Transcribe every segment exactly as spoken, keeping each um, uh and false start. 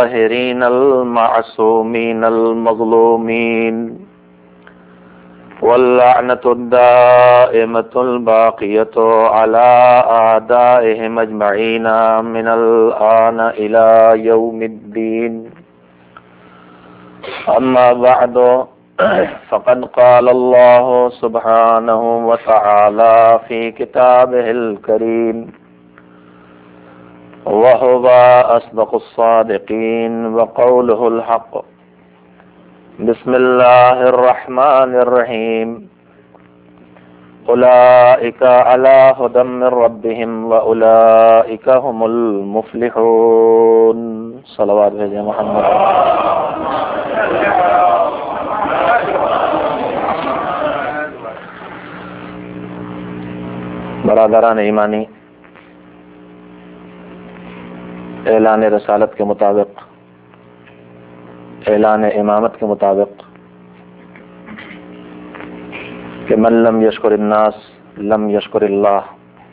الطاهرين المعصومين المظلومين واللعنة الدائمة الباقية على أعدائهم أجمعين من الآن إلى يوم الدين. أما بعد فقد قال الله سبحانه وتعالى في كتابه الكريم وهو أصدق الصادقين وقوله الحق. بسم الله الرحمن الرحيم. أولئك على هدى من ربهم وأولئك هم المفلحون. صلوات بھیجیں محمد. برادران ایمانی، اعلان رسالت کے مطابق، اعلان امامت کے مطابق کہ من لم یشکر الناس لم یشکر اللہ،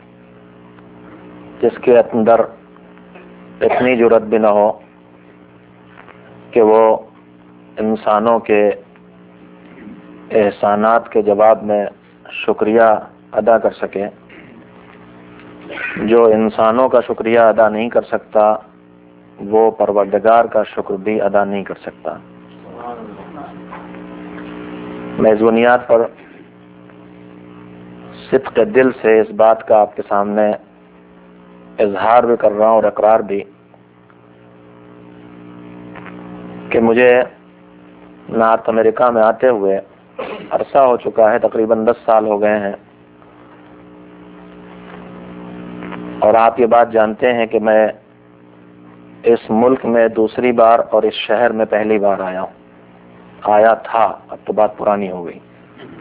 جس کے اندر اتنی جرات بھی نہ ہو کہ وہ انسانوں کے احسانات کے جواب میں شکریہ ادا کر سکے، جو انسانوں کا شکریہ ادا نہیں کر سکتا وہ پروردگار کا شکر بھی ادا نہیں کر سکتا. میں اس بنیاد پر صدق دل سے اس بات کا آپ کے سامنے اظہار بھی کر رہا ہوں اور اقرار بھی کہ مجھے نارتھ امریکہ میں آتے ہوئے عرصہ ہو چکا ہے، تقریباً دس سال ہو گئے ہیں، اور آپ یہ بات جانتے ہیں کہ میں اس ملک میں دوسری بار اور اس شہر میں پہلی بار آیا ہوں. آیا تھا، اب تو بات پرانی ہو گئی.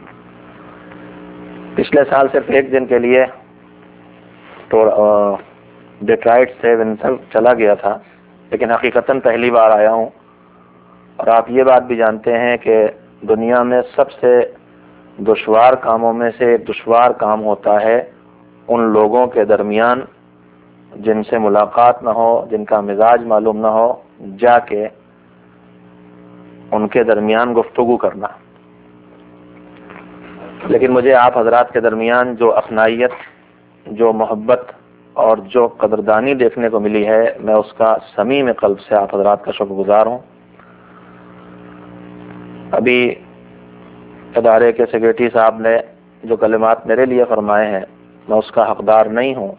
پچھلے سال صرف ایک دن کے لیے تو ڈیٹرائٹ سے ونسل چلا گیا تھا، لیکن حقیقتاً پہلی بار آیا ہوں. اور آپ یہ بات بھی جانتے ہیں کہ دنیا میں سب سے دشوار کاموں میں سے ایک دشوار کام ہوتا ہے ان لوگوں کے درمیان جن سے ملاقات نہ ہو، جن کا مزاج معلوم نہ ہو، جا کے ان کے درمیان گفتگو کرنا. لیکن مجھے آپ حضرات کے درمیان جو اپنائیت، جو محبت اور جو قدردانی دیکھنے کو ملی ہے، میں اس کا صمیم قلب سے آپ حضرات کا شکر گزار ہوں. ابھی ادارے کے سیکریٹری صاحب نے جو کلمات میرے لیے فرمائے ہیں، میں اس کا حقدار نہیں ہوں.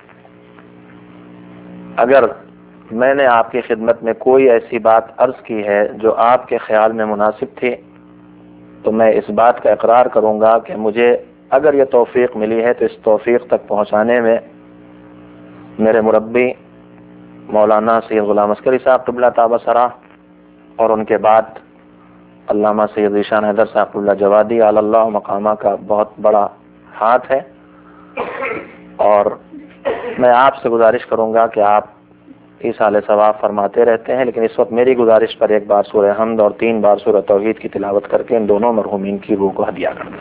اگر میں نے آپ کی خدمت میں کوئی ایسی بات عرض کی ہے جو آپ کے خیال میں مناسب تھی تو میں اس بات کا اقرار کروں گا کہ مجھے اگر یہ توفیق ملی ہے تو اس توفیق تک پہنچانے میں میرے مربی مولانا سید غلام عسکری صاحب قبلہ تابہ سرا اور ان کے بعد علامہ سید ذیشان حیدر صاحب قبلہ جوادی علی اللہ مقامہ کا بہت بڑا ہاتھ ہے. اور میں آپ سے گزارش کروں گا کہ آپ ایصال ثواب فرماتے رہتے ہیں، لیکن اس وقت میری گزارش پر ایک بار سورہ حمد اور تین بار سورہ توحید کی تلاوت کر کے ان دونوں مرحومین کی روح کو ہدیہ کرنا.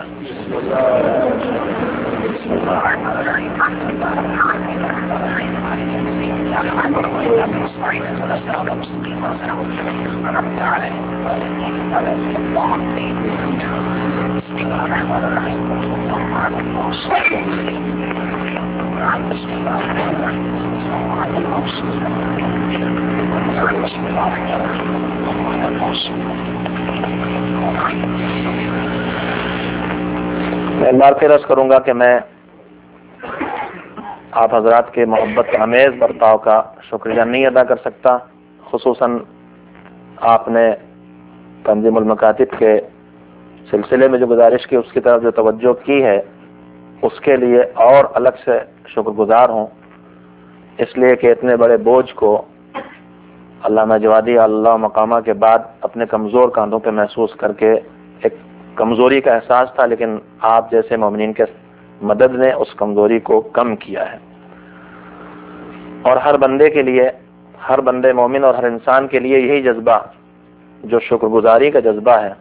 میں ایک بار پھر عرض کروں گا کہ میں آپ حضرات کے محبت آمیز برتاؤ کا شکریہ نہیں ادا کر سکتا. خصوصاً آپ نے تنظیم المکاتب کے سلسلے میں جو گزارش کی، اس کی طرف جو توجہ کی ہے، اس کے لیے اور الگ سے شکر گزار ہوں، اس لیے کہ اتنے بڑے بوجھ کو علامہ جوادی اللہ مقامہ کے بعد اپنے کمزور کاندھوں پہ محسوس کر کے ایک کمزوری کا احساس تھا، لیکن آپ جیسے مومنین کے مدد نے اس کمزوری کو کم کیا ہے. اور ہر بندے کے لیے، ہر بندے مومن اور ہر انسان کے لیے یہی جذبہ جو شکر گزاری کا جذبہ ہے،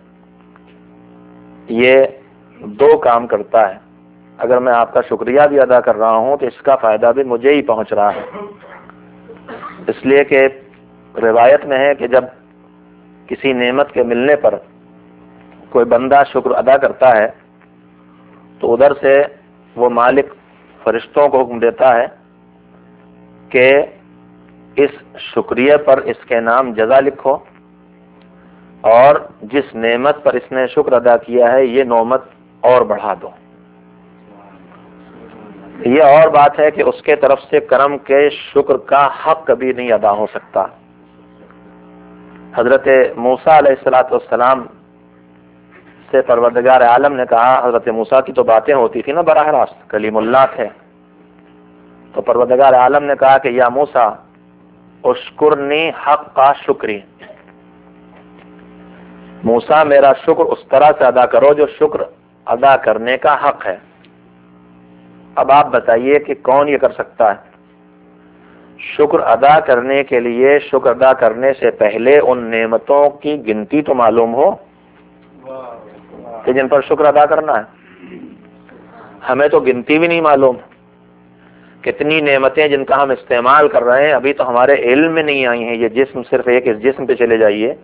یہ دو کام کرتا ہے. اگر میں آپ کا شکریہ بھی ادا کر رہا ہوں تو اس کا فائدہ بھی مجھے ہی پہنچ رہا ہے، اس لیے کہ روایت میں ہے کہ جب کسی نعمت کے ملنے پر کوئی بندہ شکر ادا کرتا ہے تو ادھر سے وہ مالک فرشتوں کو حکم دیتا ہے کہ اس شکریہ پر اس کے نام جزا لکھو، اور جس نعمت پر اس نے شکر ادا کیا ہے یہ نعمت اور بڑھا دو۔ یہ اور بات ہے کہ اس کے طرف سے کرم کے شکر کا حق کبھی نہیں ادا ہو سکتا۔ حضرت موسیٰ علیہ الصلوۃ والسلام سے پروردگار عالم نے کہا، حضرت موسیٰ کی تو باتیں ہوتی تھی نا براہ راست، کلیم اللہ تھے، تو پروردگار عالم نے کہا کہ یا موسیٰ اشکرنی حق کا شکری، موسیٰ میرا شکر اس طرح سے ادا کرو جو شکر ادا کرنے کا حق ہے۔ اب آپ بتائیے کہ کون یہ کر سکتا ہے؟ شکر ادا کرنے کے لیے شکر ادا کرنے سے پہلے ان نعمتوں کی گنتی تو معلوم ہو کہ جن پر شکر ادا کرنا ہے۔ ہمیں تو گنتی بھی نہیں معلوم، کتنی نعمتیں جن کا ہم استعمال کر رہے ہیں ابھی تو ہمارے علم میں نہیں آئی ہیں۔ یہ جسم صرف ایک، اس جسم پہ چلے جائیے،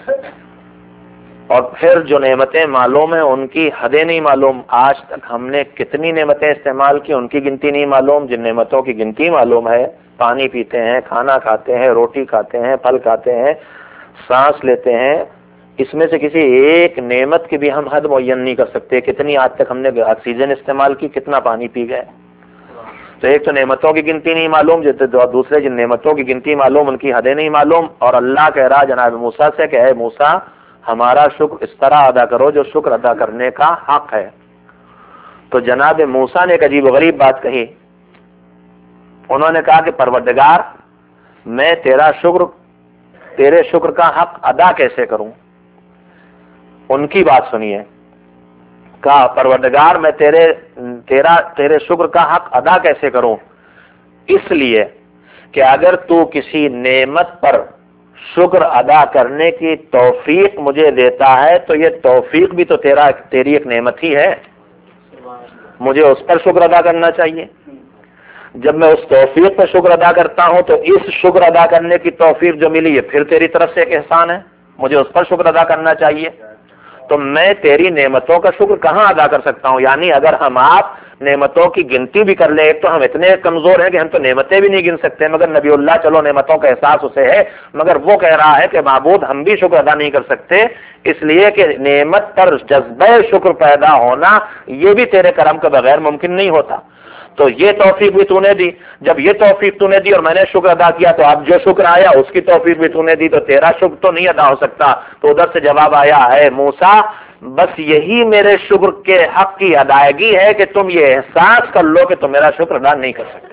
اور پھر جو نعمتیں معلوم ہیں ان کی حدیں نہیں معلوم۔ آج تک ہم نے کتنی نعمتیں استعمال کی ان کی گنتی نہیں معلوم۔ جن نعمتوں کی گنتی معلوم ہے، پانی پیتے ہیں، کھانا کھاتے ہیں، روٹی کھاتے ہیں، پھل کھاتے ہیں، سانس لیتے ہیں، اس میں سے کسی ایک نعمت کی بھی ہم حد معین نہیں کر سکتے۔ کتنی آج تک ہم نے آکسیجن استعمال کی، کتنا پانی پی گئے۔ تو ایک تو نعمتوں کی گنتی نہیں معلوم، دوسرے جن نعمتوں کی گنتی معلوم ان کی حدیں نہیں معلوم۔ اور اللہ کہہ رہا جناب موسیٰ سے کہ اے موسیٰ ہمارا شکر اس طرح ادا کرو جو شکر ادا کرنے کا حق ہے۔ تو جناب موسیٰ نے ایک عجیب و غریب بات کہی، انہوں نے کہا کہ پروردگار میں تیرا شکر تیرے شکر کا حق ادا کیسے کروں؟ ان کی بات سنیے، کہا پروردگار میں تیرے تیرا تیرے شکر کا حق ادا کیسے کروں؟ اس لیے کہ اگر تو کسی نعمت پر شکر ادا کرنے کی توفیق مجھے دیتا ہے تو یہ توفیق بھی تو تیرا تیری ایک نعمت ہی ہے، مجھے اس پر شکر ادا کرنا چاہیے۔ جب میں اس توفیق پر شکر ادا کرتا ہوں تو اس شکر ادا کرنے کی توفیق جو ملی ہے پھر تیری طرف سے ایک احسان ہے، مجھے اس پر شکر ادا کرنا چاہیے۔ تو میں تیری نعمتوں کا شکر کہاں ادا کر سکتا ہوں؟ یعنی اگر ہم آپ نعمتوں کی گنتی بھی کر لیں، ایک تو ہم اتنے کمزور ہیں کہ ہم تو نعمتیں بھی نہیں گن سکتے، مگر نبی اللہ چلو نعمتوں کا احساس اسے ہے، مگر وہ کہہ رہا ہے کہ معبود ہم بھی شکر ادا نہیں کر سکتے، اس لیے کہ نعمت پر جذبہ شکر پیدا ہونا یہ بھی تیرے کرم کے بغیر ممکن نہیں ہوتا۔ تو یہ توفیق بھی تو نے دی، جب یہ توفیق تو نے دی اور میں نے شکر ادا کیا تو اب جو شکر آیا اس کی توفیق بھی تو نے دی، تو تیرا شکر تو نہیں ادا ہو سکتا۔ تو ادھر سے جواب آیا ہے موسیٰ بس یہی میرے شکر کے حق کی ادائیگی ہے کہ تم یہ احساس کر لو کہ تم میرا شکر ادا نہیں کر سکتے۔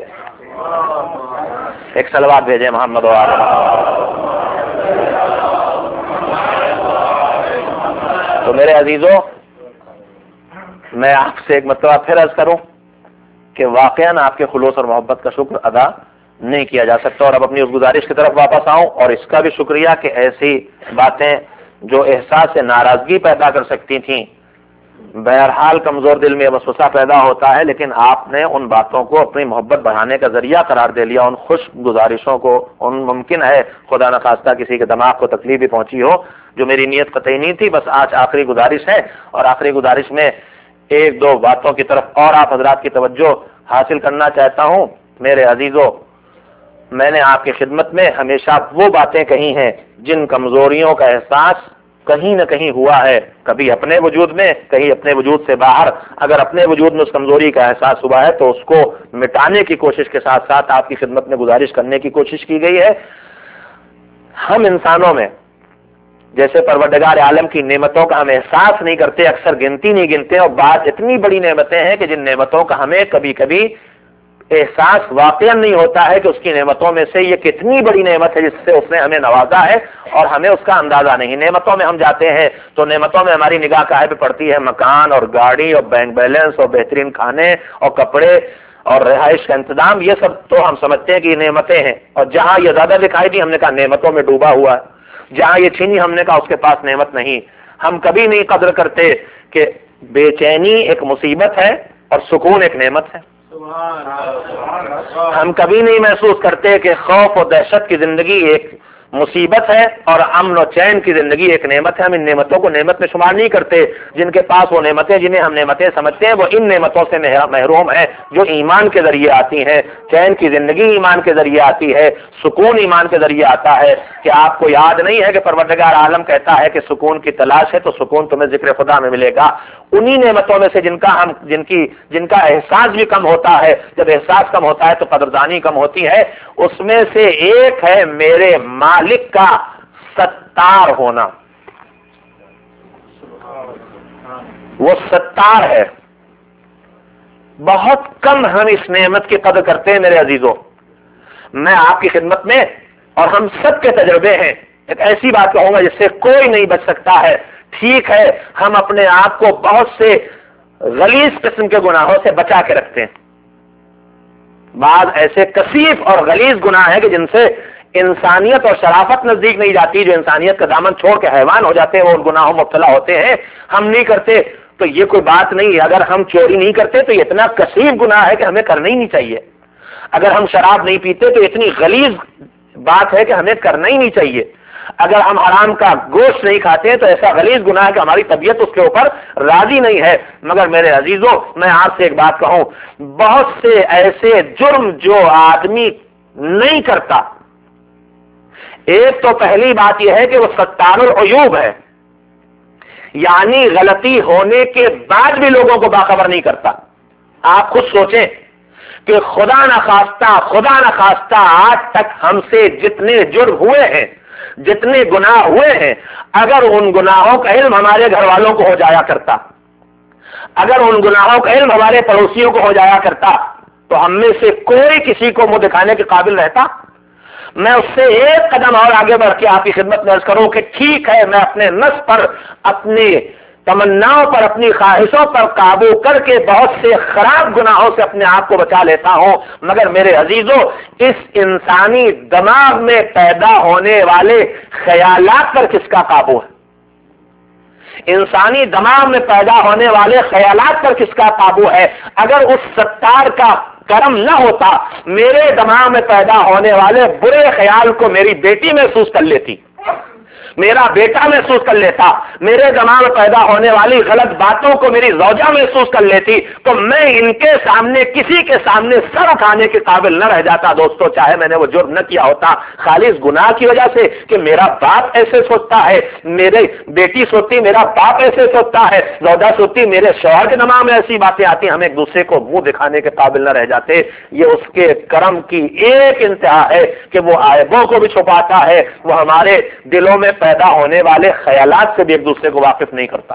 ایک صلوات بھیجے محمد و آل محمد۔ تو میرے عزیزوں میں آپ سے ایک مرتبہ پھر عرض کروں کہ واقعاً آپ کے خلوص اور محبت کا شکر ادا نہیں کیا جا سکتا، اور اب اپنی اس گزارش کی طرف واپس آؤں اور اس کا بھی شکریہ کہ ایسی باتیں جو احساس ناراضگی پیدا کر سکتی تھیں، بہرحال کمزور دل میں وسوسہ پیدا ہوتا ہے، لیکن آپ نے ان باتوں کو اپنی محبت بڑھانے کا ذریعہ قرار دے لیا، ان خوش گزارشوں کو۔ ان ممکن ہے خدا نخواستہ کسی کے دماغ کو تکلیف بھی پہنچی ہو، جو میری نیت قطعی نہیں تھی، بس آج آخری گزارش ہے، اور آخری گزارش میں ایک دو باتوں کی طرف اور آپ حضرات کی توجہ حاصل کرنا چاہتا ہوں۔ میرے عزیزوں میں نے آپ کی خدمت میں ہمیشہ وہ باتیں کہی ہیں جن کمزوریوں کا احساس کہیں نہ کہیں ہوا ہے، کبھی اپنے وجود میں، کہیں اپنے وجود سے باہر۔ اگر اپنے وجود میں اس کمزوری کا احساس ہوا ہے تو اس کو مٹانے کی کوشش کے ساتھ ساتھ آپ کی خدمت میں گزارش کرنے کی کوشش کی گئی ہے۔ ہم انسانوں میں جیسے پروردگار عالم کی نعمتوں کا ہم احساس نہیں کرتے، اکثر گنتی نہیں گنتے، اور بعض اتنی بڑی نعمتیں ہیں کہ جن نعمتوں کا ہمیں کبھی کبھی احساس واقعا نہیں ہوتا ہے کہ اس کی نعمتوں میں سے یہ کتنی بڑی نعمت ہے جس سے اس نے ہمیں نوازا ہے، اور ہمیں اس کا اندازہ نہیں۔ نعمتوں میں ہم جاتے ہیں تو نعمتوں میں ہماری نگاہ کاہے پہ پڑتی ہے؟ مکان اور گاڑی اور بینک بیلنس اور بہترین کھانے اور کپڑے اور رہائش کا انتظام، یہ سب تو ہم سمجھتے ہیں کہ یہ نعمتیں ہیں، اور جہاں یہ زیادہ دکھائی دی ہم نے کہا نعمتوں میں ڈوبا ہوا ہے، جہاں یہ چھینی ہم نے کہا اس کے پاس نعمت نہیں۔ ہم کبھی نہیں قدر کرتے کہ بے چینی ایک مصیبت ہے اور سکون ایک نعمت ہے۔ ہم کبھی نہیں محسوس کرتے کہ خوف اور دہشت کی زندگی ایک مصیبت ہے اور امن و چین کی زندگی ایک نعمت ہے. ہم ان نعمتوں کو نعمت میں شمار نہیں کرتے. جن کے پاس وہ نعمتیں جنہیں ہم نعمتیں سمجھتے ہیں وہ ان نعمتوں سے محروم ہیں جو ایمان کے ذریعے آتی ہیں. چین کی زندگی ایمان کے ذریعے آتی ہے, سکون ایمان کے ذریعے آتا ہے. کہ آپ کو یاد نہیں ہے کہ پروردگار عالم کہتا ہے کہ سکون کی تلاش ہے تو سکون تمہیں ذکر خدا میں ملے گا. انہی نعمتوں میں سے جن کا ہم جن کی جن کا احساس بھی کم ہوتا ہے, جب احساس کم ہوتا ہے تو قدردانی کم ہوتی ہے. اس میں سے ایک ہے میرے مالک کا ستار ہونا. وہ ستار ہے. بہت کم ہم اس نعمت کی قدر کرتے ہیں میرے عزیزوں. میں آپ کی خدمت میں اور ہم سب کے تجربے ہیں ایک ایسی بات کہوں گا جس سے کوئی نہیں بچ سکتا ہے. ٹھیک ہے ہم اپنے آپ کو بہت سے غلیظ قسم کے گناہوں سے بچا کے رکھتے ہیں. بعض ایسے کثیف اور غلیظ گناہ ہیں کہ جن سے انسانیت اور شرافت نزدیک نہیں جاتی, جو انسانیت کا دامن چھوڑ کے حیوان ہو جاتے ہیں وہ ان گناہوں میں مبتلا ہوتے ہیں. ہم نہیں کرتے تو یہ کوئی بات نہیں. اگر ہم چوری نہیں کرتے تو یہ اتنا کثیف گناہ ہے کہ ہمیں کرنا ہی نہیں چاہیے. اگر ہم شراب نہیں پیتے تو اتنی غلیظ بات ہے کہ ہمیں کرنا ہی نہیں چاہیے. اگر ہم حرام کا گوشت نہیں کھاتے ہیں تو ایسا غلیظ گناہ ہے کہ ہماری طبیعت اس کے اوپر راضی نہیں ہے. مگر میرے عزیزوں میں آپ سے ایک بات کہوں, بہت سے ایسے جرم جو آدمی نہیں کرتا, ایک تو پہلی بات یہ ہے کہ وہ ستار العیوب ہے, یعنی غلطی ہونے کے بعد بھی لوگوں کو باخبر نہیں کرتا. آپ خود سوچیں کہ خدا نخواستہ خدا نخواستہ آج تک ہم سے جتنے جرم ہوئے ہیں, جتنے گناہ ہوئے ہیں, اگر ان گناہوں کا علم ہمارے گھر والوں کو ہو جایا کرتا, اگر ان گناہوں کا علم ہمارے پڑوسیوں کو ہو جایا کرتا تو ہم میں سے کوئی کسی کو منہ دکھانے کے قابل رہتا. میں اس سے ایک قدم اور آگے بڑھ کے آپ کی خدمت میں عرض کروں کہ ٹھیک ہے میں اپنے نفس پر, اپنی تمناؤں پر, اپنی خواہشوں پر قابو کر کے بہت سے خراب گناہوں سے اپنے آپ کو بچا لیتا ہوں, مگر میرے عزیزوں اس انسانی دماغ میں پیدا ہونے والے خیالات پر کس کا قابو ہے؟ انسانی دماغ میں پیدا ہونے والے خیالات پر کس کا قابو ہے؟ اگر اس ستار کا کرم نہ ہوتا, میرے دماغ میں پیدا ہونے والے برے خیال کو میری بیٹی محسوس کر لیتی, میرا بیٹا محسوس کر لیتا, میرے دماغ میں پیدا ہونے والی غلط باتوں کو میری زوجہ محسوس کر لیتی, تو میں ان کے سامنے کسی کے سامنے سر اٹھانے کے قابل نہ رہ جاتا دوستو, چاہے میں نے وہ جرم نہ کیا ہوتا. خالص گناہ کی وجہ سے کہ میرا باپ ایسے سوچتا ہے, میرے بیٹی سوچتی میرا باپ ایسے سوچتا ہے, زوجہ سوچتی میرے شوہر کے دماغ میں ایسی باتیں آتی, ہم ایک دوسرے کو منہ دکھانے کے قابل نہ رہ جاتے. یہ اس کے کرم کی ایک انتہا ہے کہ وہ عیبوں کو بھی چھپاتا ہے, وہ ہمارے دلوں میں پیدا ہونے والے خیالات سے بھی ایک دوسرے کو واقف نہیں کرتا.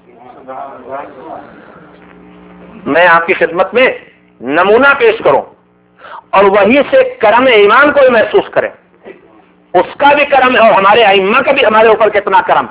میں آپ کی خدمت میں نمونہ پیش کروں اور وہی سے کرم ایمان کو بھی محسوس کریں, اس کا بھی کرم ہے اور ہمارے ائمہ کا بھی ہمارے اوپر کتنا کرم.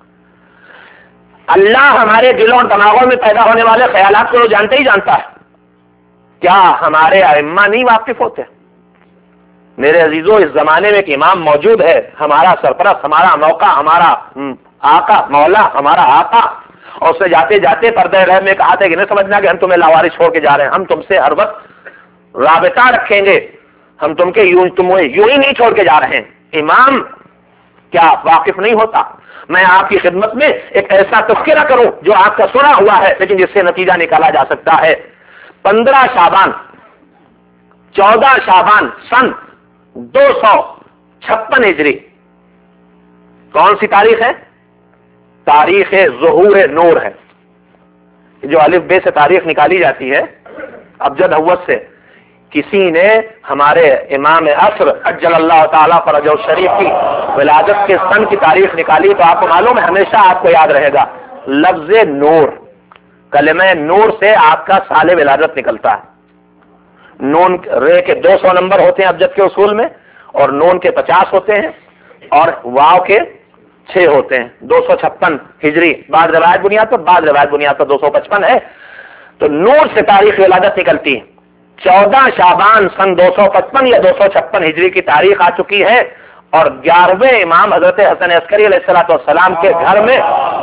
اللہ ہمارے دلوں اور دماغوں میں پیدا ہونے والے خیالات کو جانتے ہی جانتا ہے, کیا ہمارے ائمہ نہیں واقف ہوتے؟ میرے عزیزوں اس زمانے میں ایک امام موجود ہے, ہمارا سرپرست, ہمارا موقع, ہمارا آقا, مولا, ہمارا آقا, اور اس سے جاتے جاتے پردہ غیب میں کہا تھا کہ نہیں سمجھنا کہ ہم تمہیں لاوارث چھوڑ کے جا رہے ہیں, ہم تم سے ہر وقت رابطہ رکھیں گے, ہم تم کے یوں تمہیں یوں ہی نہیں چھوڑ کے جا رہے ہیں. امام کیا واقف نہیں ہوتا؟ میں آپ کی خدمت میں ایک ایسا تذکرہ کروں جو آپ کا سنا ہوا ہے لیکن جس سے نتیجہ نکالا جا سکتا ہے. پندرہ شعبان چودہ شعبان سن دو سو چھپن ہجری کون سی تاریخ ہے؟ تاریخ ظہور نور ہے. جو الف بے سے تاریخ نکالی جاتی ہے ابجد حوت سے, کسی نے ہمارے امام عصر اجل اللہ تعالیٰ فرجہ الشریف کی ولادت کے سن کی تاریخ نکالی تو آپ کو معلوم ہے, ہمیشہ آپ کو یاد رہے گا لفظ نور, کلمہ نور سے آپ کا سال ولادت نکلتا ہے. نون رے کے دو سو نمبر ہوتے ہیں ابجد کے اصول میں, اور نون کے پچاس ہوتے ہیں, اور واو کے چھ ہوتے ہیں. دو سو چھپن ہجری بعض روایت بنیاد پر, بعض روایت بنیاد پر دو سو پچپن ہے. تو نور سے تاریخ ولادت نکلتی ہے. چودہ شعبان سن دو سو پچپن یا دو سو چھپن ہجری کی تاریخ آ چکی ہے, اور گیارہویں امام حضرت حسن عسکری علیہ الصلوۃ والسلام کے گھر میں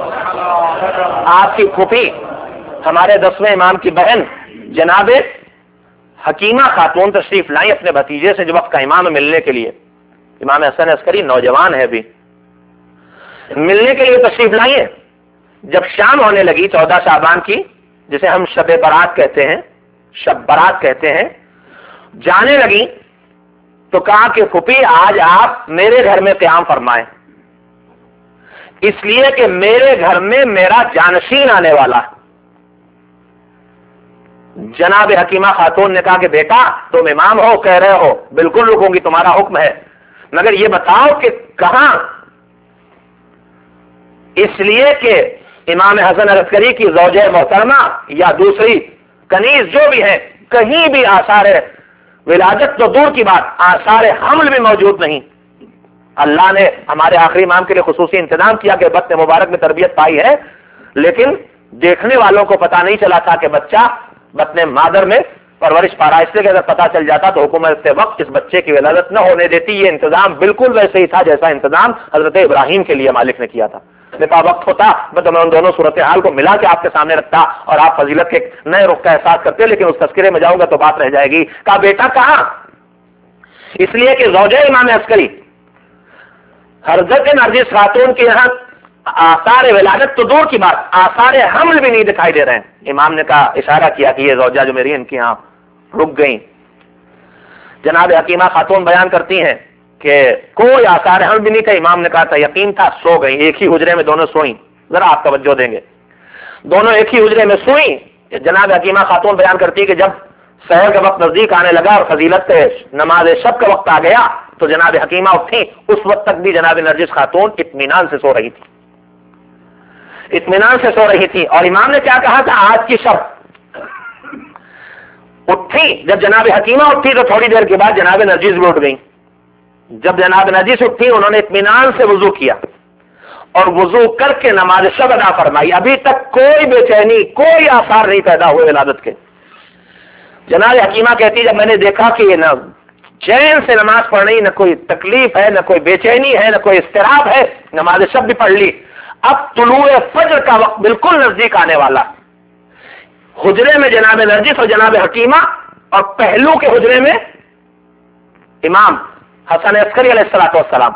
آپ کی پھوپھی ہمارے دسویں امام کی بہن جناب حکیمہ خاتون تشریف لائیں اپنے بھتیجے سے جو وقت کا امام ملنے کے لیے. امام حسن عسکری نوجوان ہے ابھی، ملنے کے لیے تشریف لائیے. جب شام ہونے لگی چودہ شعبان کی، جسے ہم شب برات کہتے ہیں، شب برات کہتے ہیں، جانے لگی تو کہا کہ پھوپھی آج آپ میرے گھر میں قیام فرمائیں، اس لیے کہ میرے گھر میں میرا جانشین آنے والا ہے. جناب حکیمہ خاتون نے کہا کہ بیٹا تم امام ہو، کہہ رہے ہو بالکل رکوں گی، تمہارا حکم ہے، مگر یہ بتاؤ کہ کہاں؟ اس لیے کہ امام حسن عسکری کی زوجہ محترمہ یا دوسری کنیز جو بھی ہے، کہیں بھی آثار ولادت تو دور کی بات، آثار حمل بھی موجود نہیں. اللہ نے ہمارے آخری امام کے لیے خصوصی انتظام کیا کہ بطن مبارک میں تربیت پائی ہے، لیکن دیکھنے والوں کو پتا نہیں چلا تھا کہ بچہ بطن مادر میں پرورش پا رہا. اس لیے کہ اگر پتا چل جاتا تو حکومت وقت اس بچے کی ولادت نہ ہونے دیتی. یہ انتظام بالکل ویسے ہی تھا جیسا انتظام حضرت ابراہیم کے لیے مالک نے کیا تھا. پا وقت ہوتا تو میں ان دونوں صورتحال کو ملا کے آپ کے سامنے رکھتا اور آپ فضیلت کے نئے رخ کا احساس کرتے، لیکن اس تذکرے میں جاؤں گا تو بات رہ جائے گی. کہا بیٹا کہاں؟ اس لیے کہ زوجہ امام عسکری حضرت نرجس خاتون کے یہاں آثار ولادت تو دور کی بات، آثار حمل بھی نہیں دکھائی دے رہے ہیں. امام نے کہا، اشارہ کیا کہ یہ زوجہ جو میری ان کی یہاں رک گئی. جناب حکیمہ خاتون بیان کرتی ہیں کہ کوئی آثار حمل بھی نہیں تھا. امام نے کہا تھا یقین تھا، سو گئی. ایک ہی حجرے میں دونوں سوئیں. ذرا آپ توجہ دیں گے، دونوں ایک ہی حجرے میں سوئیں. جناب حکیمہ خاتون بیان کرتی کہ جب سحر کا وقت نزدیک آنے لگا اور فضیلت نماز شب کا وقت آ گیا تو جناب حکیمہ اٹھی. اس وقت تک بھی جناب نرجس خاتون اطمینان سے سو رہی تھی، اطمینان سے سو رہی تھی. اور امام نے کیا کہا تھا؟ آج کی شب. اٹھی، جب جناب حکیمہ اٹھی تو تھوڑی دیر کے بعد جناب نرجس بھی اٹھ گئی. جب جناب نرجس اٹھی انہوں نے اطمینان سے وضو کیا اور وضو کر کے نماز شب ادا فرمائی. ابھی تک کوئی بے چینی، کوئی آثار نہیں پیدا ہوئے ولادت کے. جناب حکیمہ کہتی جب میں نے دیکھا کہ یہ نہ چین سے نماز پڑھنی، نہ کوئی تکلیف ہے، نہ کوئی بے چینی ہے، نہ کوئی اضطراب ہے، نماز شب بھی پڑھ لی. اب طلوع فجر کا وقت بالکل نزدیک آنے والا. حجرے میں جناب نرجس اور جناب حکیمہ اور پہلو کے حجرے میں امام حسن عسکری علیہ الصلوۃ والسلام.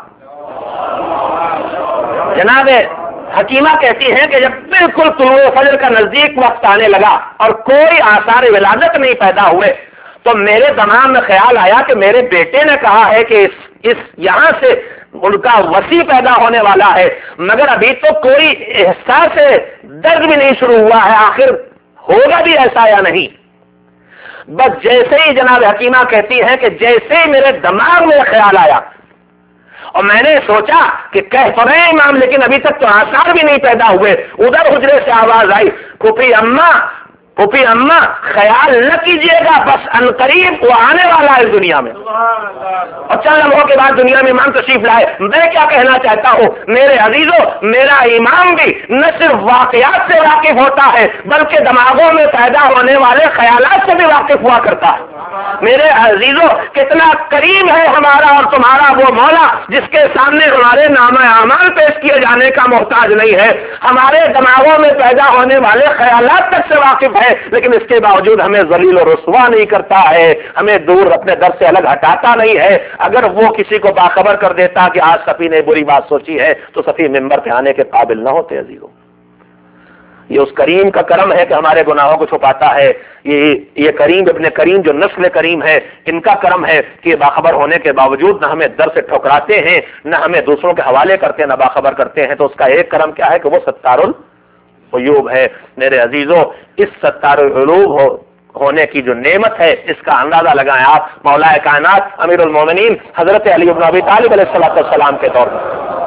جناب حکیمہ کہتی ہیں کہ جب بالکل طلوع فجر کا نزدیک وقت آنے لگا اور کوئی آثار ولادت نہیں پیدا ہوئے تو میرے دماغ میں خیال آیا کہ میرے بیٹے نے کہا ہے کہ اس, اس یہاں سے ان کا وسیع پیدا ہونے والا ہے، مگر ابھی تو کوئی احساس درد بھی نہیں شروع ہوا ہے، آخر ہوگا بھی ایسا یا نہیں. بس جیسے ہی جناب حکیمہ کہتی ہیں کہ جیسے ہی میرے دماغ میں خیال آیا اور میں نے سوچا کہ کہہ تو رہے امام لیکن ابھی تک تو آثار بھی نہیں پیدا ہوئے، ادھر حجرے سے آواز آئی، پھوپھی اماں پھوپھی اماں خیال نہ کیجیے گا، بس عنقریب وہ آنے والا ہے دنیا میں. اور چند لمحوں کے بعد دنیا میں امام تشریف لائے. میں کیا کہنا چاہتا ہوں میرے عزیزوں، میرا امام بھی نہ صرف واقعات سے واقف ہوتا ہے بلکہ دماغوں میں پیدا ہونے والے خیالات سے بھی واقف ہوا کرتا ہے. میرے عزیزوں، کتنا کریم ہے ہمارا اور تمہارا وہ مولا جس کے سامنے ہمارے نام اعمال پیش کیے جانے کا محتاج نہیں ہے، ہمارے دماغوں میں پیدا ہونے والے خیالات تک سے واقف ہے، لیکن اس کے باوجود ہمیں ذلیل و رسوا نہیں کرتا ہے، ہمیں دور اپنے در سے الگ ہٹاتا نہیں ہے. اگر وہ کسی کو باخبر کر دیتا کہ آج صفی نے بری بات سوچی ہے تو صفی ممبر پہ آنے کے قابل نہ ہوتے. عزیزوں، یہ اس کریم کا کرم ہے کہ ہمارے گناہوں کو چھپاتا ہے. یہ یہ کریم ابن کریم جو نسل کریم ہے، ان کا کرم ہے کہ باخبر ہونے کے باوجود نہ ہمیں در سے ٹھکراتے ہیں، نہ ہمیں دوسروں کے حوالے کرتے ہیں، نہ باخبر کرتے ہیں. تو اس کا ایک کرم کیا ہے کہ وہ ستار العیوب ہے. میرے عزیزوں، اس ستار العیوب ہو ہونے کی جو نعمت ہے اس کا اندازہ لگائیں آپ مولا کائنات امیر المومنین حضرت علی بن ابی طالب علیہ الصلوۃ والسلام کے طور پر.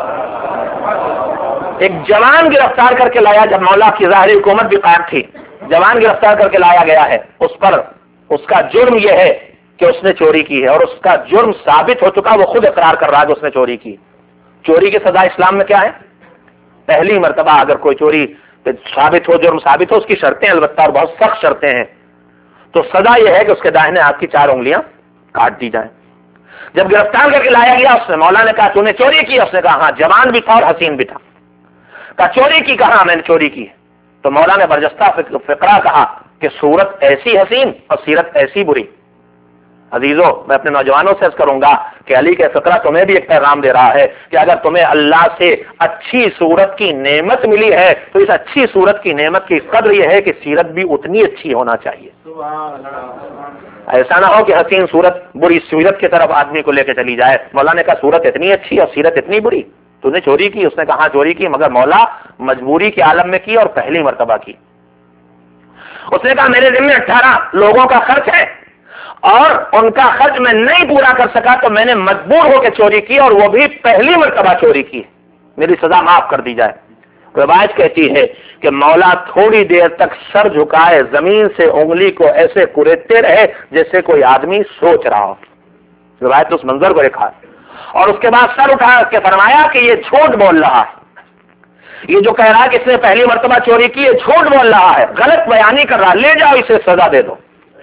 ایک جوان گرفتار کر کے لایا جب مولا کی ظاہری حکومت بھی قائم تھی، جوان گرفتار کر کے لایا گیا ہے. اس پر اس کا جرم یہ ہے کہ اس نے چوری کی ہے اور اس کا جرم ثابت ہو چکا، وہ خود اقرار کر رہا ہے کہ اس نے چوری کی. چوری کی سزا اسلام میں کیا ہے؟ پہلی مرتبہ اگر کوئی چوری ثابت ہو، جرم ثابت ہو، اس کی شرطیں البتہ اور بہت سخت شرطیں ہیں. تو سزا یہ ہے کہ اس کے داہنے ہاتھ کی چار انگلیاں کاٹ دی جائیں. جب گرفتار کر کے لایا گیا اس نے مولا نے کہا تو نے چوری کی؟ اس نے کہا ہاں. جوان بھی تھا اور حسین بھی تھا. کہا چوری کی؟ کہا میں نے چوری کی. تو مولا نے برجستہ فقرہ کہا کہ صورت ایسی حسین اور سیرت ایسی بری. عزیزوں میں اپنے نوجوانوں سے عرض کروں گا کہ علی کے فقرہ تمہیں بھی ایک پیغام دے رہا ہے کہ اگر تمہیں اللہ سے اچھی صورت کی نعمت ملی ہے تو اس اچھی صورت کی نعمت کی قدر یہ ہے کہ سیرت بھی اتنی اچھی ہونا چاہیے. ایسا نہ ہو کہ حسین صورت بری سیرت کی طرف آدمی کو لے کے چلی جائے. مولا نے کہا صورت اتنی اچھی اور سیرت اتنی بری, تو نے چوری کی؟ اس نے کہا چوری کی, مگر مولا مجبوری کے عالم میں کی اور پہلی مرتبہ کی. اس نے کہا میرے ذمہ اٹھارہ لوگوں کا خرچ ہے اور ان کا خرچ میں نہیں پورا کر سکا تو میں نے مجبور ہو کے چوری کی اور وہ بھی پہلی مرتبہ چوری کی, میری سزا معاف کر دی جائے. روایت کہتی ہے کہ مولا تھوڑی دیر تک سر جھکائے زمین سے انگلی کو ایسے کریدتے رہے جیسے کوئی آدمی سوچ رہا ہو. روایت اس منظر کو لکھا ہے. اور اس کے بعد سر اٹھا کے فرمایا کہ یہ جھوٹ بول رہا ہے, یہ جو کہہ رہا ہے کہ اس نے پہلی مرتبہ چوری کی یہ جھوٹ بول رہا ہے, غلط بیانی کر رہا ہے, لے جاؤ اسے سزا دے دو.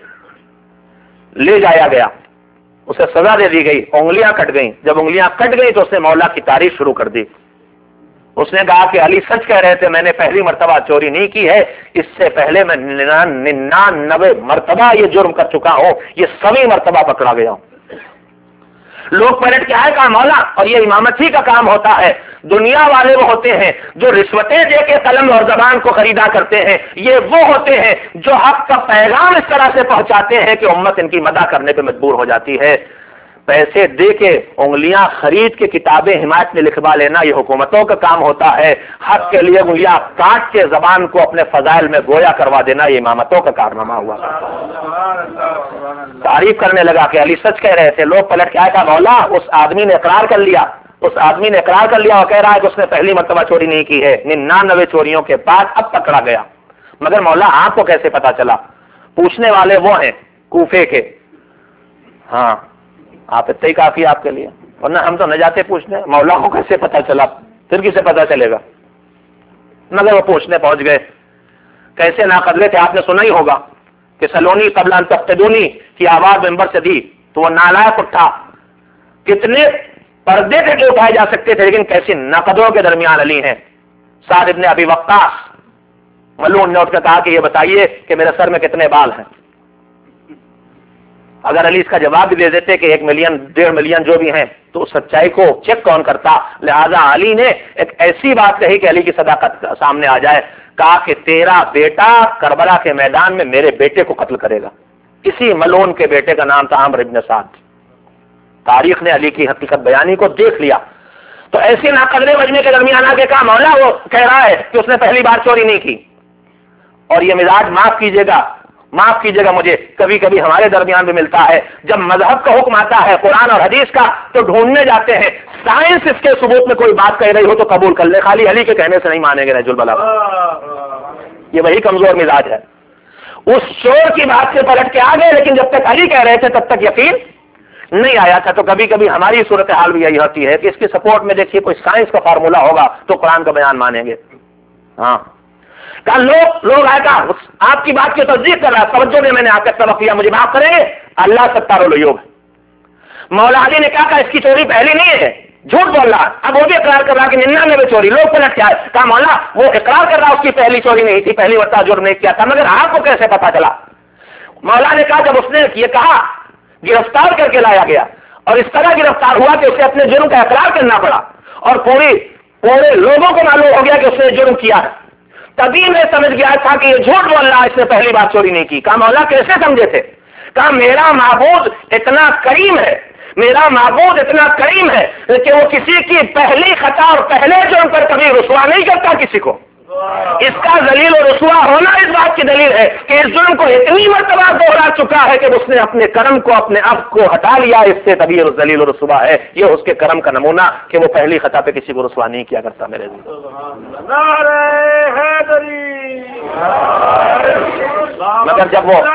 لے جایا گیا, اسے سزا دے دی گئی, انگلیاں کٹ گئیں. جب انگلیاں کٹ گئی تو اس نے مولا کی تعریف شروع کر دی. اس نے کہا کہ علی سچ کہہ رہے تھے, میں نے پہلی مرتبہ چوری نہیں کی ہے, اس سے پہلے میں ننانوے مرتبہ یہ جرم کر چکا ہوں, یہ سویں مرتبہ پکڑا گیا ہوں. لوگ پلٹ کے آئے, کہا مولا, اور یہ امامت ہی کا کام ہوتا ہے, دنیا والے وہ ہوتے ہیں جو رشوتیں دے کے قلم اور زبان کو خریدا کرتے ہیں, یہ وہ ہوتے ہیں جو حق کا پیغام اس طرح سے پہنچاتے ہیں کہ امت ان کی مدح کرنے پہ مجبور ہو جاتی ہے. پیسے دے کے انگلیاں خرید کے کتابیں حمایت میں لکھوا لینا یہ حکومتوں کا کام ہوتا ہے. حق کے لیے انگلیاں کاٹ کے زبان کو اپنے فضائل میں گویا کروا دینا یہ امامتوں کا کارنامہ ہوا. تعریف کرنے لگا کہ علی سچ کہہ رہے تھے. لوگ پلٹ کے آئے, کہا مولا اس آدمی نے اقرار کر لیا, اس آدمی نے اقرار کر لیا اور کہہ رہا ہے کہ اس نے پہلی مرتبہ چوری نہیں کی ہے, ننانوے چوریوں کے بعد اب پکڑا گیا. مگر مولا آپ کو کیسے پتا چلا؟ پوچھنے والے وہ ہیں کوفے کے. ہاں آپ اتنا ہی کافی آپ کے لیے, ورنہ ہم تو نہ جاتے پوچھنے. مولا کو کیسے پتا چلا؟ پھر کسے پتا چلے گا؟ مگر وہ پوچھنے پہنچ گئے. کیسے ناقدرے تھے, آپ نے سنا ہی ہوگا کہ سلونی قبل ان تفتدونی کی آواز ممبر سے دی تو وہ نالائق اٹھا. کتنے پردے تھے کہ اٹھائے جا سکتے تھے, لیکن کیسی ناقدروں کے درمیان علی ہیں. سعد ابن ابی وقاص ملعون نے اٹھ کر کہا کہ یہ بتائیے کہ میرے سر میں کتنے بال ہیں. اگر علی اس کا جواب بھی دے دیتے کہ ایک ملین ڈیڑھ ملین جو بھی ہیں تو سچائی کو چیک کون کرتا. لہذا علی نے ایک ایسی بات کہی کہ علی کی صداقت سامنے آ جائے. کہا کہ تیرا بیٹا کربلا کے میدان میں میرے بیٹے کو قتل کرے گا. اسی ملعون کے بیٹے کا نام تھا عمرو ابن سعد. تاریخ نے علی کی حقیقت بیانی کو دیکھ لیا تو ایسی ناقدرے مجمع کے درمیان آ کے کہا مولا وہ کہہ رہا ہے کہ اس نے پہلی بار چوری نہیں کی. اور یہ مزاج معاف کیجیے گا معاف کیجیے گا مجھے کبھی کبھی ہمارے درمیان بھی ملتا ہے. جب مذہب کا حکم آتا ہے قرآن اور حدیث کا تو ڈھونڈنے جاتے ہیں, سائنس اس کے ثبوت میں کوئی بات کہہ رہی ہو تو قبول کر لے, خالی علی کے کہنے سے نہیں مانیں گے نہج البلاغہ. یہ وہی کمزور مزاج ہے. اس چور کی بات سے پلٹ کے آ گئے, لیکن جب تک علی کہہ رہے تھے تب تک یقین نہیں آیا تھا. تو کبھی کبھی ہماری صورتحال بھی یہی ہوتی ہے کہ اس کی سپورٹ میں دیکھیے کوئی سائنس کا فارمولا ہوگا تو قرآن کا بیان مانیں گے. ہاں کہا لوگ لوگ آئے کہا آپ کی بات کی تصدیق کر رہا ہے, توجہ میں میں نے آپ کا سبق کیا, مجھے معاف کریں گے, اللہ ستار العیوب ہے. مولا علی نے کہا کہ اس کی چوری پہلی نہیں ہے, جھوٹ بول رہا. اب وہ بھی اقرار کر رہا کہ ننانوے چوری. لوگ پلٹ کے آئے, کہا مولا وہ اقرار کر رہا اس کی پہلی چوری نہیں تھی, پہلی مرتبہ جرم نہیں کیا تھا, مگر آپ کو کیسے پتا چلا؟ مولا نے کہا جب اس نے یہ کہا گرفتار کر کے لایا گیا اور اس طرح گرفتار ہوا کہ اسے اپنے جرم کا اقرار کرنا پڑا اور پوری پورے لوگوں کو معلوم ہو گیا کہ اس نے جرم کیا ہے, تبھی میں سمجھ گیا تھا کہ یہ جھوٹ بول رہا ہے, اس نے پہلی بار چوری نہیں کی. کہا مولا کیسے سمجھے تھے؟ کہا میرا معبود اتنا کریم ہے, میرا معبود اتنا کریم ہے کہ وہ کسی کی پہلی خطا اور پہلے جرم پر کبھی رسوا نہیں کرتا کسی کو. اس کا ذلیل و رسوا ہونا اس بات کی دلیل ہے کہ اس جرم کو اتنی مرتبہ دوہرا چکا ہے کہ اس نے اپنے کرم کو اپنے اب کو ہٹا لیا, اس سے تبھی ذلیل و رسوا ہے. یہ اس کے کرم کا نمونہ کہ وہ پہلی خطا پہ کسی کو رسوا نہیں کیا کرتا. میرے مگر جب وہ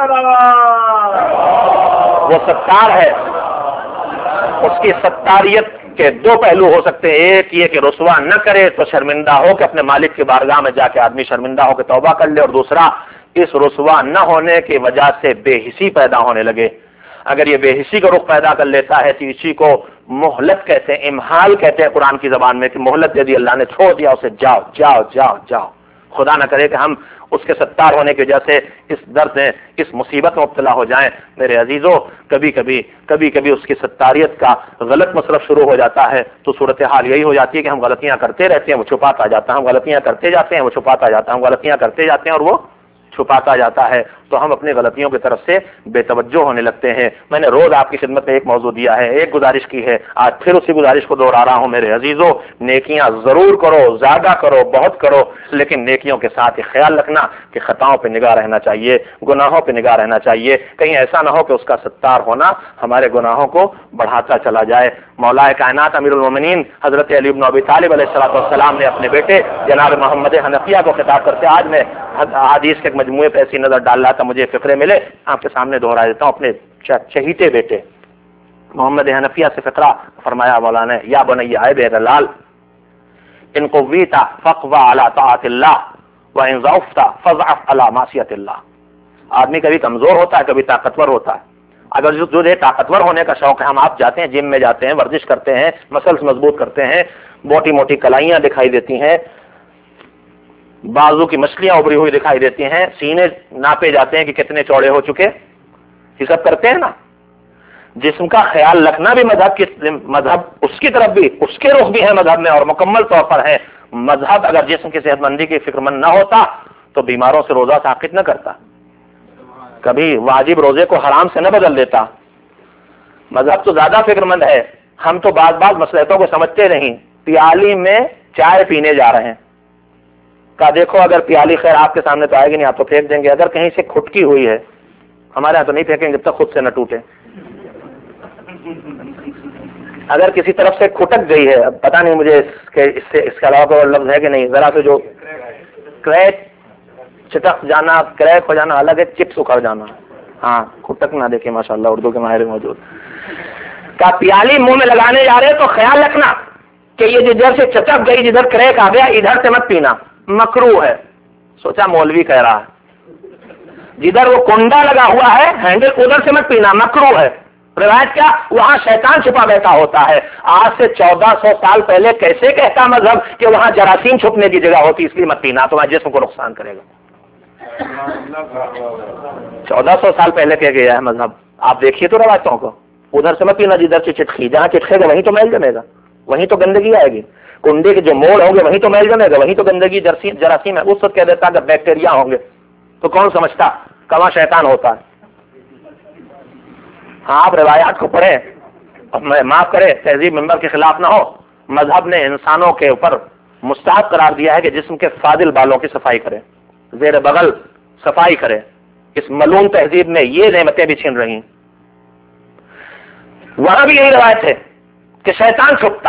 وہ ستار ہے, اس کی ستاریت کے دو پہلو ہو سکتے ہیں. ایک یہ کہ رسوا نہ کرے تو شرمندہ ہو کہ اپنے مالک کی بارگاہ میں جا کے آدمی شرمندہ ہو کے توبہ کر لے, اور دوسرا اس رسوا نہ ہونے کی وجہ سے بے حسی پیدا ہونے لگے. اگر یہ بے حسی کا رخ پیدا کر لیتا ہے تو اسی کو مہلت کہتے ہیں, امحال کہتے ہیں قرآن کی زبان میں, کہ مہلت دے دی اللہ نے, چھوڑ دیا اسے, جاؤ جاؤ جاؤ جاؤ, خدا نہ کرے کہ ہم اس کے ستار ہونے کی وجہ سے اس درد میں اس مصیبت میں مبتلا ہو جائیں۔ میرے عزیزوں، کبھی کبھی کبھی کبھی اس کی ستاریت کا غلط مصرف شروع ہو جاتا ہے تو صورتحال یہی ہو جاتی ہے کہ ہم غلطیاں کرتے رہتے ہیں، وہ چھپاتا جاتا ہے، ہم غلطیاں کرتے جاتے ہیں، وہ چھپاتا جاتا ہے، ہم غلطیاں کرتے جاتے ہیں اور وہ چھپاتا جاتا ہے، تو ہم اپنی غلطیوں کی طرف سے بے توجہ ہونے لگتے ہیں۔ میں نے روز آپ کی خدمت میں ایک موضوع دیا ہے، ایک گزارش کی ہے، آج پھر اسی گزارش کو دوہرا رہا ہوں۔ میرے عزیزوں، نیکیاں ضرور کرو، زیادہ کرو، بہت کرو، لیکن نیکیوں کے ساتھ یہ خیال رکھنا کہ خطاؤں پہ نگاہ رہنا چاہیے، گناہوں پہ نگاہ رہنا چاہیے، کہیں ایسا نہ ہو کہ اس کا ستار ہونا ہمارے گناہوں کو بڑھاتا چلا جائے۔ مولا کائنات امیر المومنین حضرت علی بن ابی طالب علیہ الصلوۃ والسلام نے اپنے بیٹے جناب محمد حنفیہ کو خطاب کرتے، آج میں حدیث کے ایک مجموعے پہ ایسی نظر ڈال رہا تھا، مجھے فکرے ملے، آپ کے سامنے دوہرا دیتا ہوں۔ اپنے چہیتے بیٹے محمد حنفیہ سے فقرہ فرمایا مولانا نے، یا بنی اے میرے لال، ان قویت فقوی علی طاعت اللہ وان ضعفت فضعف علی معصیت اللہ۔ آدمی کبھی کمزور ہوتا ہے، کبھی طاقتور ہوتا ہے۔ اگر جو جو طاقتور ہونے کا شوق ہے، ہم آپ جاتے ہیں جم میں جاتے ہیں، ورزش کرتے ہیں، مسلس مضبوط کرتے ہیں، موٹی موٹی کلائیاں دکھائی دیتی ہیں، بازو کی مچھلیاں ابری ہوئی دکھائی دیتی ہیں، سینے ناپے جاتے ہیں کہ کتنے چوڑے ہو چکے، یہ سب کرتے ہیں نا۔ جسم کا خیال رکھنا بھی مذہب کی مذہب اس کی طرف بھی اس کے رخ بھی ہے مذہب میں، اور مکمل طور پر ہے۔ مذہب اگر جسم کی صحت مندی کی فکر مند نہ ہوتا تو بیماروں سے روزہ ساقط نہ کرتا، کبھی واجب روزے کو حرام سے نہ بدل دیتا۔ مذہب تو زیادہ فکر مند ہے، ہم تو بعض بعض مصلحتوں کو سمجھتے نہیں۔ پیالی میں چائے پینے جا رہے ہیں، کہا دیکھو اگر پیالی خیر آپ کے سامنے تو آئے گی نہیں، آپ تو پھینک دیں گے، اگر کہیں سے کھٹکی ہوئی ہے، ہمارے یہاں تو نہیں پھینکیں جب تک خود سے نہ ٹوٹے، اگر کسی طرف سے کھٹک گئی ہے، اب پتہ نہیں مجھے کہ اس سے اس کے علاوہ کوئی لفظ ہے کہ نہیں، ذرا سے جو کریک چٹک جانا، کریک ہو جانا الگ ہے، چپس اکھڑ جانا، ہاں کھٹک نہ دیکھیں، ماشاءاللہ اردو کے ماہر موجود۔ کہا پیالی منہ میں لگانے جا رہے تو خیال رکھنا کہ یہ جدھر سے چٹک گئی، جدھر کریک آ گیا، ادھر سے مت پینا، مکروہ ہے۔ سوچا مولوی کہہ رہا ہے، جدھر وہ کنڈا لگا ہوا ہے ہینڈل ادھر سے مت پینا، مکروہ ہے۔ روایت کیا، وہاں شیطان چھپا بیٹھا ہوتا ہے۔ آج سے چودہ سو سال پہلے کیسے کہتا مذہب کہ وہاں جراثیم چھپنے کی جگہ ہوتی، اس لیے مت پینا، تمہارے جسم کو نقصان کرے گا۔ چودہ سو سال پہلے کہہ گیا ہے مذہب، آپ دیکھیے تو روایتوں کو، ادھر سے مت پینا جدھر سے چٹکی، جہاں چٹکے گا وہیں تو میل جمے گا، وہیں تو گندگی آئے گی، کنڈے کے جو موڑ ہوں گے وہیں تو میل جمے گا، وہیں تو گندگی جراثیم ہے۔ اس وقت کہہ دیتا اگر بیکٹیریا ہوں گے تو کون سمجھتا کہاں شیطان ہوتا ہے۔ ہاں آپ روایات کو پڑھیں، معاف کرے تہذیب ممبر کے خلاف نہ ہو، مذہب نے انسانوں کے اوپر مستحب قرار دیا ہے کہ جسم کے فاضل بالوں کی صفائی کرے، زیر بغل صفائی کرے۔ اس ملعون تہذیب میں یہ نعمتیں بھی چھن رہی ہیں۔ وہاں بھی یہی روایت ہے کہ شیطان چھپتا،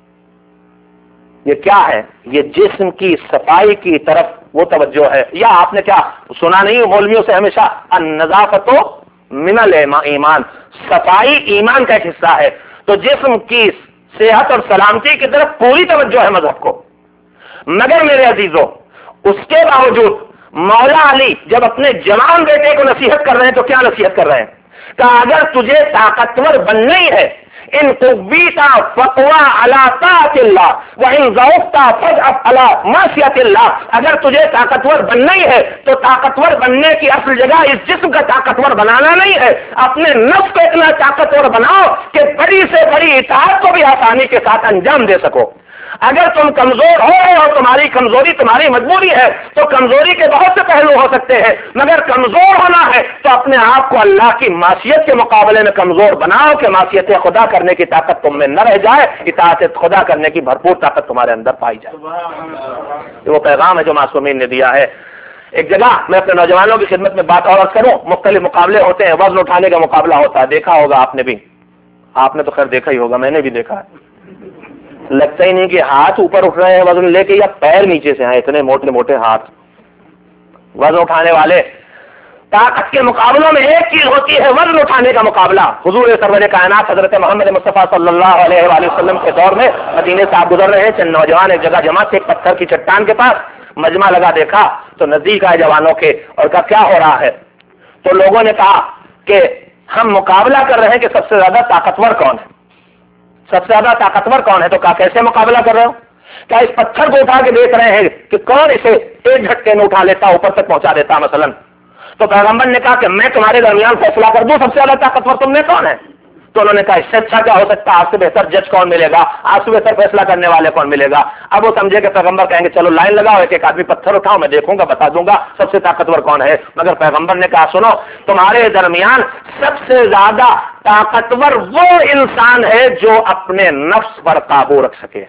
یہ کیا ہے، یہ جسم کی صفائی کی طرف وہ توجہ ہے۔ یا آپ نے کیا سنا نہیں مولویوں سے ہمیشہ، النظافت من الایمان، صفائی ایمان کا ایک حصہ ہے، تو جسم کی صحت اور سلامتی کی طرف پوری توجہ ہے مذہب کو۔ مگر میرے عزیزوں، اس کے باوجود مولا علی جب اپنے جوان بیٹے کو نصیحت کر رہے ہیں تو کیا نصیحت کر رہے ہیں، کہ اگر تجھے طاقتور بننا ہی ہے، ان قویت فقوی علی طاعت اللہ وان ضعفت فضعف علی معصیت اللہ، اگر تجھے طاقتور بننا ہی ہے تو طاقتور بننے کی اصل جگہ اس جسم کا طاقتور بنانا نہیں ہے، اپنے نفس کو اتنا طاقتور بناؤ کہ بڑی سے بڑی اطاعت کو بھی آسانی کے ساتھ انجام دے سکو۔ اگر تم کمزور ہو اور تمہاری کمزوری تمہاری مجبوری ہے تو کمزوری کے بہت سے پہلو ہو سکتے ہیں، مگر کمزور ہونا ہے تو اپنے آپ کو اللہ کی معصیت کے مقابلے میں کمزور بناؤ کہ معصیت خدا کرنے کی طاقت تم میں نہ رہ جائے، اطاعت خدا کرنے کی بھرپور طاقت تمہارے اندر پائی جائے۔ یہ وہ پیغام ہے جو معصومین نے دیا ہے۔ ایک جگہ میں اپنے نوجوانوں کی خدمت میں بات اور عرض کروں، مختلف مقابلے ہوتے ہیں، وزن اٹھانے کا مقابلہ ہوتا ہے، دیکھا ہوگا آپ نے بھی، آپ نے تو خیر دیکھا ہی ہوگا، میں نے بھی دیکھا ہے۔ لگتا ہی نہیں کہ ہاتھ اوپر اٹھ رہے ہیں وزن لے کے یا پیر نیچے سے ہیں، اتنے موٹے موٹے ہاتھ وزن اٹھانے والے۔ طاقت کے مقابلوں میں ایک چیز ہوتی ہے وزن اٹھانے کا مقابلہ۔ حضور سرور کائنات حضرت محمد مصطفیٰ صلی اللہ علیہ وآلہ وسلم کے دور میں مدینے سے آپ گزر رہے ہیں، چند نوجوان ایک جگہ جمع تھے ایک پتھر کی چٹان کے پاس، مجمع لگا، دیکھا تو نزدیک آئے جوانوں کے اور کہا کیا ہو رہا ہے؟ تو لوگوں نے کہا کہ ہم مقابلہ کر رہے ہیں کہ سب سے زیادہ طاقتور کون ہے، سب سے زیادہ طاقتور کون ہے؟ تو کہا کیسے مقابلہ کر رہے ہو؟ क्या इस पत्थर को उठा के देख रहे हैं कि कौन इसे एक झटके में उठा लेता, ऊपर तक पहुंचा देता मसलन? तो पैगंबर ने कहा कि मैं तुम्हारे दरमियान फैसला कर दूं, सबसे ज्यादा ताकतवर तुमने कौन है? तो उन्होंने कहा इससे अच्छा क्या हो सकता है, आपसे बेहतर जज कौन मिलेगा, आपसे बेहतर फैसला करने वाले कौन मिलेगा? अब वो समझे कि पैगंबर कहेंगे चलो लाइन लगाओ, एक एक आदमी पत्थर उठाओ, मैं देखूंगा, बता दूंगा सबसे ताकतवर कौन है। मगर पैगंबर ने कहा सुनो, तुम्हारे दरमियान सबसे ज्यादा ताकतवर वो इंसान है जो अपने नफ्स पर काबू रख सके।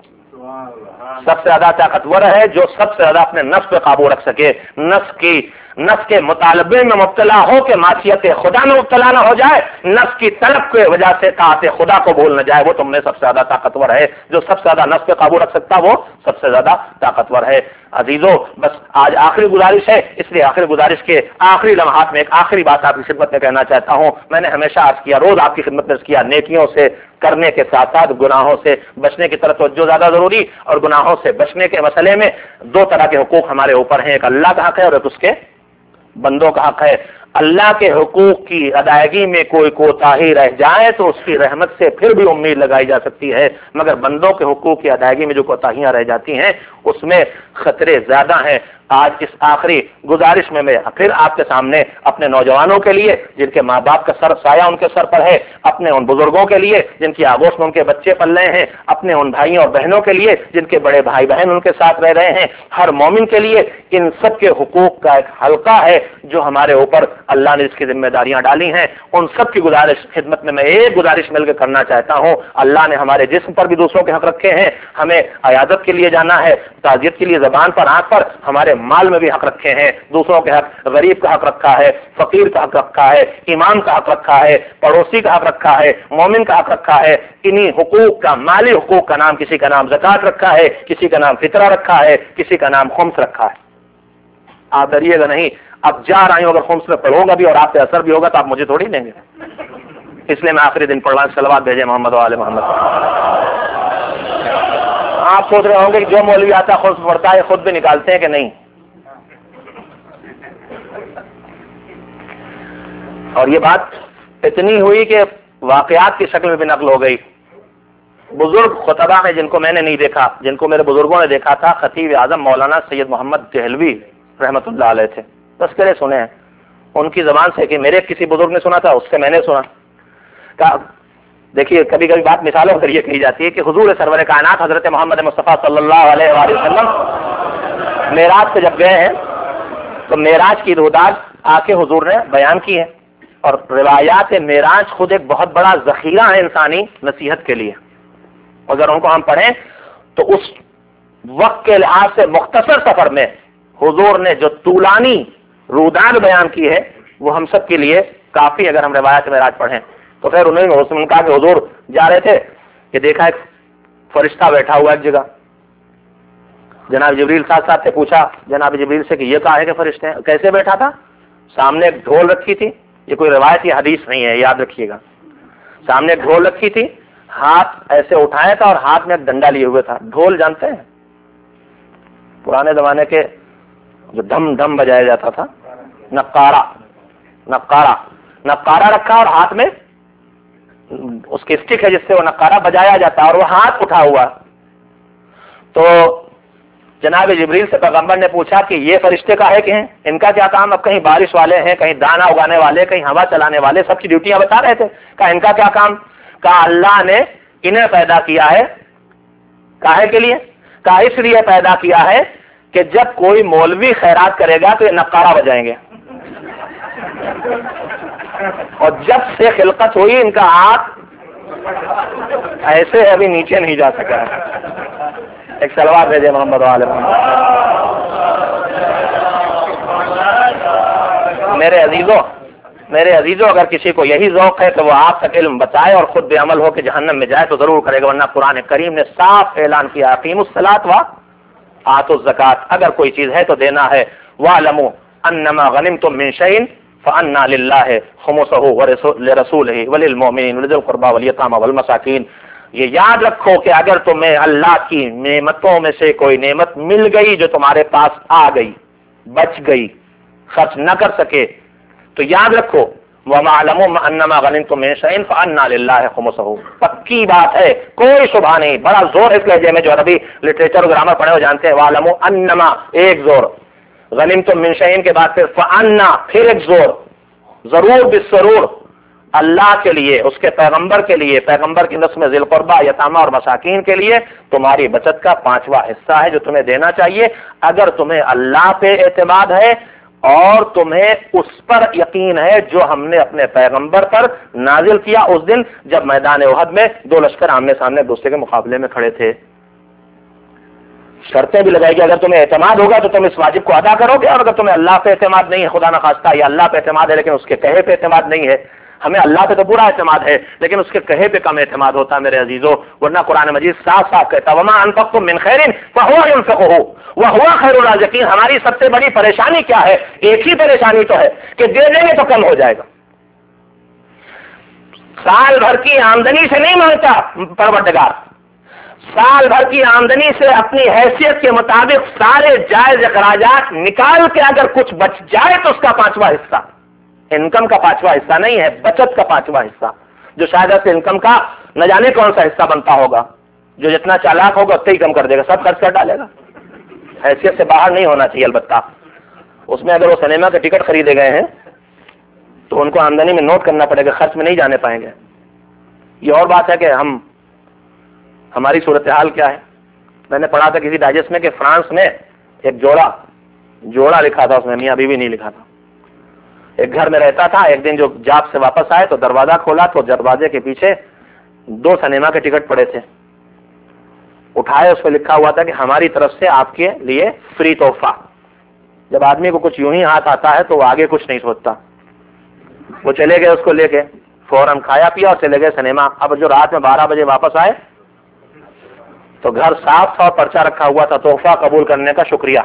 सबसे ज्यादा ताकतवर है जो सबसे ज्यादा अपने नफ्स पे काबू रख सके, नफ्स की नफ्स के मुतालबे में मुब्तला हो के मासियत खुदा में मुब्तला न हो जाए, नफ्स की तलब के वजह से ताअत खुदा को भूल न जाए। वो तुमने सबसे ज्यादा ताकतवर है, जो सबसे ज्यादा नफ्स पे काबू रख सकता वो सबसे ज्यादा ताकतवर है। अजीजों, बस आज आखिरी गुजारिश है, इसलिए आखिरी गुजारिश के आखिरी लम्हात में एक आखिरी बात आपकी खिदमत में कहना चाहता हूं। मैंने हमेशा अर्ज किया, रोज आपकी खिदमत में अर्ज किया, नेकियों से करने के साथ साथ गुनाहों से बचने की तरफ तवज्जो ज्यादा जरूरी, और गुनाहों से बचने के मसले में दो तरह के हुकूक हमारे ऊपर हैं, एक अल्लाह का हक है और एक उसके बंदों का हक है। अल्लाह के हुकूक की अदायगी में कोई कोताही रह जाए तो उसकी रहमत से फिर भी उम्मीद लगाई जा सकती है, मगर बंदों के हुकूक की अदायगी में जो कोताहियां रह जाती हैं उसमें खतरे ज्यादा हैं। आज इस आखिरी गुजारिश में मैं फिर आपके सामने अपने नौजवानों के लिए जिनके माँ बाप का सर साया उनके सर पर है, अपने उन बुजुर्गों के लिए जिनकी आगोश में उनके बच्चे पल रहे हैं, अपने उन भाइयों और बहनों के लिए जिनके बड़े भाई बहन उनके साथ रह रहे हैं, हर मोमिन के लिए इन सब के हुकूक का एक हल्का है जो हमारे ऊपर अल्लाह ने इसकी जिम्मेदारियां डाली हैं। उन सब की गुजारिश खिदमत में मैं एक गुजारिश मिलकर करना चाहता हूँ। अल्लाह ने हमारे जिस्म पर भी दूसरों के हक रखे हैं, हमें अयादत के लिए जाना है, ताजियत के लिए जबान पर आंख पर, हमारे माल में भी हक रखे हैं, दूसरों के हक, गरीब का हक रखा है, फकीर का हक रखा है, इमाम का हक रखा है, पड़ोसी का हक रखा है, मोमिन का हक रखा है। इन्हीं हुकूक का, माली हुकूक का नाम किसी का नाम ज़कात रखा है, किसी का नाम फितरा रखा है, किसी का नाम खुम्स रखा है। आप डरिएगा नहीं, अब जा रहा हूं, अगर खुम्स में पढ़ोगा भी और आप पे असर भी होगा तो आप मुझे थोड़ी देंगे, इसलिए मैं आखिरी दिन पढ़ रहा हूं, सलवात भेजे मोहम्मद वाले मोहम्मद। आप सोच रहे होंगे कि जो मौलवी आता खुद पढ़ता है खुद भी निकालते हैं कि नहीं, और ये बात इतनी हुई कि वाकयात की शक्ल में भी नकल हो गई। बुजुर्ग खुतबा में जिनको मैंने नहीं देखा, जिनको मेरे बुजुर्गों ने देखा था, खतीब आजम मौलाना सैयद मोहम्मद देहलवी रहमतुल्लाह अलैह थे, तस्करे सुने हैं उनकी जबान से कि मेरे किसी बुजुर्ग ने सुना था, उससे मैंने सुना। कहा देखिए, कभी कभी बात मिसालों के लिए कही जाती है कि हुजूर सरवर कायनात हजरत मोहम्मद मुस्तफा सल्लल्लाहु अलैहि वसल्लम मेराज से जब गए हैं तो मेराज की रुदाद आके हुजूर ने बयान की है, और रिवायात मेराज खुद एक बहुत बड़ा जखीरा है इंसानी नसीहत के लिए। अगर उनको हम पढ़ें तो उस वक्त के लिहाज से मुख्तसर सफर में हुजूर ने जो तूलानी रुदाद बयान की है वो हम सब के लिए काफी, अगर हम रिवायात मेराज पढ़ें तो। फिर उन्होंने उसमें कहा कि हुजूर जा रहे थे कि देखा एक फरिश्ता बैठा हुआ एक जगह, जनाब जिब्रील साथ साथ से पूछा जनाब जिब्रील से कि ये कहा है कि फरिश्ते कैसे बैठा था? सामने एक ढोल रखी थी, ये कोई रिवायत या हदीस नहीं है, याद रखिएगा। सामने एक ढोल रखी थी, हाथ ऐसे उठाया था और हाथ में एक डंडा लिए हुए था। ढोल जानते हैं, पुराने जमाने के जो धम धम बजाया जाता था, नक्कारा नक्कारा नक्कारा रखा और हाथ में उसकी स्टिक है जिससे वो नक्कारा बजाया जाता है, और वो हाथ उठा हुआ। तो जनाब जिब्रील से पैगंबर ने पूछा कि ये फरिश्ते का है कि हैं, इनका क्या काम? अब कहीं बारिश वाले हैं, कहीं दाना उगाने वाले, कहीं हवा चलाने वाले, सबकी ड्यूटियां बता रहे थे। कहा इनका क्या काम? कहा अल्लाह ने इन्हें पैदा किया है, काहे के लिए? कहा इसलिए पैदा किया है कि जब कोई मौलवी खैरात करेगा तो ये नक्कारा बजाएंगे, और जब से खिलकत हुई इनका हाथ ऐसे अभी नीचे नहीं जा सका है। एक सलवात भेजे मोहम्मद वाले मोहम्मद। मेरे अजीजों मेरे अजीजों अगर किसी को यही ज़ौक़ है तो वो आप तक इल्म बताए और खुद बेअमल हो के जहन्नम में जाए तो जरूर करेगा, वरना कुरान करीम ने साफ ऐलान किया अक़ीमुस्सलात व आतुज़ ज़कात, अगर कोई चीज है तो देना है। वअलमू अन्नमा गनिमतुम मिन शैइन फअन्ना लिल्लाहि खुमुसहु व लिरसूलिहि व लिलमुमिनीन वलिज़िल क़ुरबा वल यतामा वल मसाकीन। ये याद रखो कि अगर तुम्हें अल्लाह की नेमतों में से कोई नेमत मिल गई जो तुम्हारे पास आ गई, बच गई, खर्च न कर सके, तो याद रखो وَمَعْلَمُ أَنَّمَا غَنِمْتُم مِّن شَيْءٍ فَأَنَّ لِلَّهِ خُمُسَهُ، پکی بات ہے، کوئی شبہ نہیں، بڑا زور اس لہجے میں جو عربی لٹریچر اور گرامر پڑھے ہو جانتے ہیں، وَعْلَمُ أَنَّمَا ایک زور، غَنِمْتُم مِّن شَيْءٍ کے بعد پھر فَأَنَّ پھر ایک زور، ضرور بالضرور اللہ کے لیے، اس کے پیغمبر کے لیے، پیغمبر کی نسل میں ذی القربہ، یتامہ اور مساکین کے لیے تمہاری بچت کا پانچواں حصہ ہے جو تمہیں دینا چاہیے، اگر تمہیں اللہ پہ اعتماد ہے اور تمہیں اس پر یقین ہے جو ہم نے اپنے پیغمبر پر نازل کیا اس دن جب میدان احد میں دو لشکر آمنے سامنے ایک دوسرے کے مقابلے میں کھڑے تھے۔ شرطیں بھی لگائی کہ اگر تمہیں اعتماد ہوگا تو تم اس واجب کو ادا کرو گے، اور اگر تمہیں اللہ پہ اعتماد نہیں ہے، خدا نخواستہ یا اللہ پہ اعتماد ہے لیکن اس کے کہے پہ اعتماد نہیں ہے، ہمیں اللہ پہ تو پورا اعتماد ہے لیکن اس کے کہے پہ کم اعتماد ہوتا ہے میرے عزیزو، ورنہ قرآن مجید صاف صاف کہتا ہے وما انفقتم من خیر فهو ينفقه وهو خیر الرازقین۔ ہماری سب سے بڑی پریشانی کیا ہے؟ ایک ہی پریشانی تو ہے کہ دے دیں گے تو کم ہو جائے گا۔ سال بھر کی آمدنی سے نہیں مانگتا پروردگار، سال بھر کی آمدنی سے اپنی حیثیت کے مطابق سارے جائز اخراجات نکال کے اگر کچھ بچ جائے تو اس کا پانچواں حصہ، انکم کا پانچواں حصہ نہیں ہے، بچت کا پانچواں حصہ، جو شاید سے انکم کا نہ جانے کون سا حصہ بنتا ہوگا، جو جتنا چالاک ہوگا اتنا ہی کم کر دے گا، سب خرچ کر ڈالے گا۔ حیثیت سے باہر نہیں ہونا چاہیے، البتہ اس میں اگر وہ سنیما کے ٹکٹ خریدے گئے ہیں تو ان کو آمدنی میں نوٹ کرنا پڑے گا، خرچ میں نہیں جانے پائیں گے۔ یہ اور بات ہے کہ ہم ہماری صورتحال کیا ہے۔ میں نے پڑھا تھا کسی ڈائجسٹ میں کہ فرانس میں ایک جوڑا جوڑا لکھا تھا، اس میں میاں بیوی نہیں لکھا تھا، ایک گھر میں رہتا تھا، ایک دن جو جاب سے واپس آئے تو دروازہ کھولا تو دروازے کے پیچھے دو سنیما کے ٹکٹ پڑے تھے، اٹھائے، اس پہ لکھا ہوا تھا کہ ہماری طرف سے آپ کے لیے فری تحفہ۔ جب آدمی کو کچھ یوں ہی ہاتھ آتا ہے تو وہ آگے کچھ نہیں سوچتا، وہ چلے گئے اس کو لے کے، فوراً کھایا پیا اور چلے گئے سنیما۔ اب جو رات میں بارہ بجے واپس آئے تو گھر صاف تھا اور پرچہ رکھا ہوا تھا تحفہ قبول کرنے کا شکریہ۔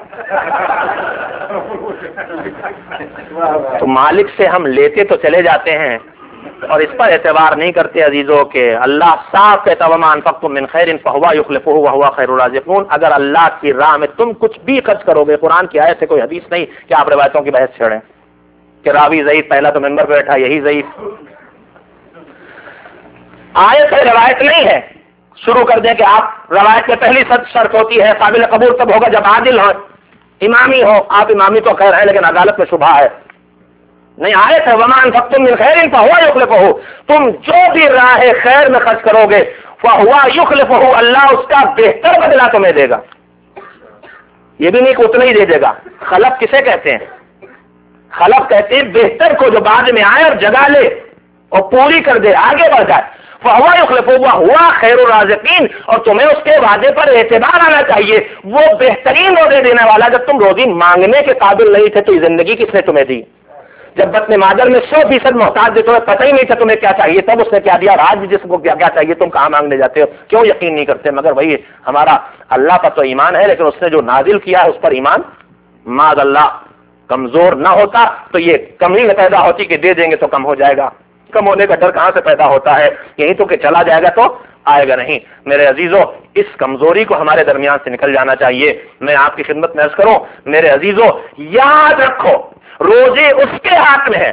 تو مالک سے ہم لیتے تو چلے جاتے ہیں اور اس پر اعتبار نہیں کرتے عزیزوں کہ اللہ صاف کہتا وما انفقتم من خیر فهو يخلفه وهو خیر الرازقون۔ اگر اللہ کی راہ میں تم کچھ بھی خرچ کرو گے، قرآن کی آیت سے کوئی حدیث نہیں کہ آپ روایتوں کی بحث چھیڑیں کہ راوی ضعیف، پہلا تو ممبر پہ بیٹھا یہی ضعیف، آیت ہے روایت نہیں ہے۔ شروع کر دیں کہ آپ روایت میں پہلی شرط ہوتی ہے قابل قبول تب ہوگا جب عادل ہو، امامی ہو، آپ امامی تو خیر ہے لیکن عدالت میں شبہ ہے، نہیں آیت ہے وما انفقتم من خیر فهو يخلفه، تم جو بھی راہ خیر میں خرچ کرو گے فهو يخلفه، اللہ اس کا بہتر بدلہ تمہیں دے گا۔ یہ بھی نہیں کہ اتنا ہی دے دے گا، خلف کسے کہتے ہیں؟ خلف کہتے ہیں بہتر کو جو بعد میں آئے اور جگہ لے اور پوری کر دے، آگے بڑھ جائے۔ فَهُوَ يُخْلِفُهُ وَهُوَ خَيْرُ الرَّازِقِينَ، اور تمہیں اس کے وعدے پر اعتبار آنا چاہیے، وہ بہترین روزے دینے والا۔ جب تم روزی مانگنے کے قابل نہیں تھے تو یہ زندگی کس نے تمہیں دی؟ جب بطن مادر میں سو فیصد محتاج تھے، تمہیں پتہ ہی نہیں تھا تمہیں کیا چاہیے، تب اس نے کیا دیا، اور آج بھی جس کو کیا کیا چاہیے تم کہاں مانگنے جاتے ہو، کیوں یقین نہیں کرتے؟ مگر وہی ہمارا اللہ پر تو ایمان ہے لیکن اس نے جو نازل کیا ہے اس پر ایمان معاذ اللہ کمزور نہ ہوتا تو یہ کمی نہ پیدا ہوتی کہ دے دیں گے تو کم ہو جائے گا۔ کم ہونے کا ڈر کہاں سے پیدا ہوتا ہے؟ یہی تو کہ چلا جائے گا تو آئے گا نہیں۔ میرے عزیزوں، اس کمزوری کو ہمارے درمیان سے نکل جانا چاہیے۔ میں آپ کی خدمت میں عرض کروں میرے عزیزوں، یاد رکھو روزی اس کے ہاتھ میں ہے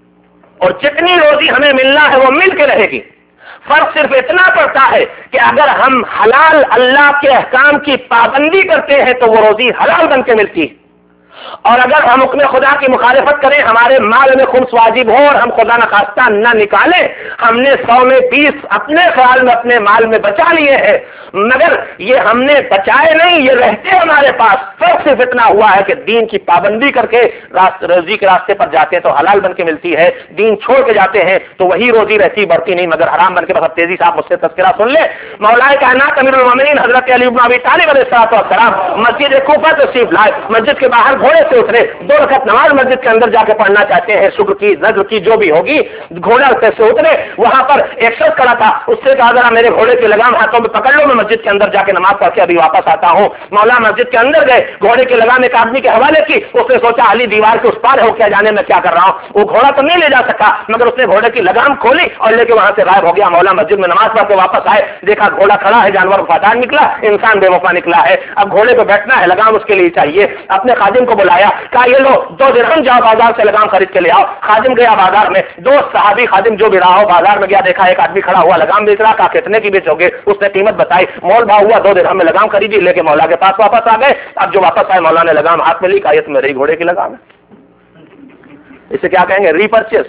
اور جتنی روزی ہمیں ملنا ہے وہ مل کے رہے گی۔ فرق صرف اتنا پڑتا ہے کہ اگر ہم حلال اللہ کے احکام کی پابندی کرتے ہیں تو وہ روزی حلال بن کے ملتی ہے، اور اگر ہم حکم خدا کی مخالفت کریں، ہمارے مال میں خمس واجب ہو اور ہم خدا نخواستہ نہ نکالیں، ہم نے سو میں بیس اپنے خیال میں اپنے مال میں بچا لیے ہیں، مگر یہ ہم نے بچائے نہیں، یہ رہتے ہمارے پاس۔ فرق صرف اتنا ہوا ہے کہ دین کی پابندی کر کے روزی کے راستے پر جاتے ہیں تو حلال بن کے ملتی ہے، دین چھوڑ کے جاتے ہیں تو وہی روزی رہتی بڑھتی نہیں مگر حرام بن کے۔ بس اب تیزی سے آپ مجھ سے تذکرہ سن لیں۔ مولا کائنات امیر المومنین حضرت علی بن ابی طالب علیہ الصلوۃ والسلام مسجد کوفہ تشریف لائے، مسجد کے باہر گھوڑے سے اترے، دو رکعت نماز مسجد کے اندر جا کے پڑھنا چاہتے ہیں، شکر کی نذر کی جو بھی ہوگی، گھوڑے سے اترے، وہاں پر ایک شخص کھڑا تھا، اس سے کہا ذرا میرے گھوڑے کی لگام ہاتھوں میں پکڑ لو، میں مسجد کے اندر جا کے نماز پڑھ کے ابھی واپس آتا ہوں۔ مولا مسجد کے اندر گئے، گھوڑے کی لگام ایک آدمی کے حوالے کی، اس نے سوچا علی دیوار کے اس پار ہو کیا جانے میں کیا کر رہا ہوں، وہ گھوڑا تو نہیں لے جا سکا مگر اس نے گھوڑے کی لگام کھولی اور لے کے وہاں سے غائب ہو گیا۔ مولا مسجد میں نماز پڑھ کے واپس آئے، دیکھا گھوڑا کھڑا ہے، جانور وفادار نکلا، انسان بے وفا نکلا ہے۔ اب گھوڑے پہ بیٹھنا ہے، لگام اس کے لیے چاہیے، اپنے خادم کو کو بلایا، کہا یہ لو دو درہم جاؤ بازار سے لگام خرید کے لے آؤ۔ خادم گیا بازار میں، دو صحابی خادم جو بھی رہا ہو بازار میں گیا، دیکھا ایک آدمی کھڑا ہوا لگام بیچ رہا، کہا کتنے کی بیچو گے؟ اس نے قیمت بتائی، مول بھاؤ ہوا، دو درہم میں لگام خریدی، لے کے مولا کے پاس واپس آ گئے۔ اب جو واپس آئے مولا نے لگام ہاتھ میں لی، کہا یہ تو میرے ہی گھوڑے کی لگام ہے۔ اسے کیا کہیں گے؟ ری پرچیز۔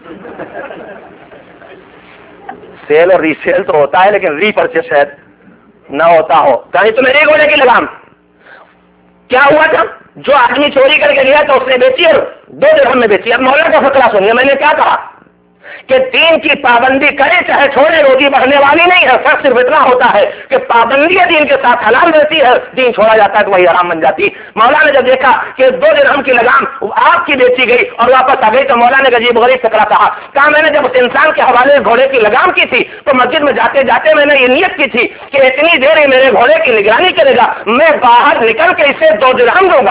سیل اور ری سیل تو ہوتا ہے لیکن ری پرچیز شاید نہ ہوتا ہو۔ کہیں تو میرے گھوڑے کی لگام۔ کیا ہوا تھا؟ جو آدمی چوری کر کے گیا تو اس نے بیچی اور دو درہم میں بیچی۔ اب مولا کا فقرہ سنیے، میں نے کیا کہا کہ دین کی پابندی کرے چاہے چھوڑے، روزی بڑھنے والی نہیں ہے۔ فرق صرف اتنا ہوتا ہے کہ پابندی دین کے ساتھ حلال رہتی ہے، دین چھوڑا جاتا ہے تو وہی حرام بن جاتی۔ مولا نے جب دیکھا کہ دو درہم کی لگام آپ کی بیچی گئی اور واپس آ گئی تو مولا نے عجیب غریب فقرہ کہا، کہا میں نے جب اس انسان کے حوالے گھوڑے کی لگام کی تھی تو مسجد میں جاتے جاتے میں نے یہ نیت کی تھی کہ اتنی دیر ہی میرے گھوڑے کی نگرانی کرے گا، میں باہر نکل کے اسے دو درہم دوں گا۔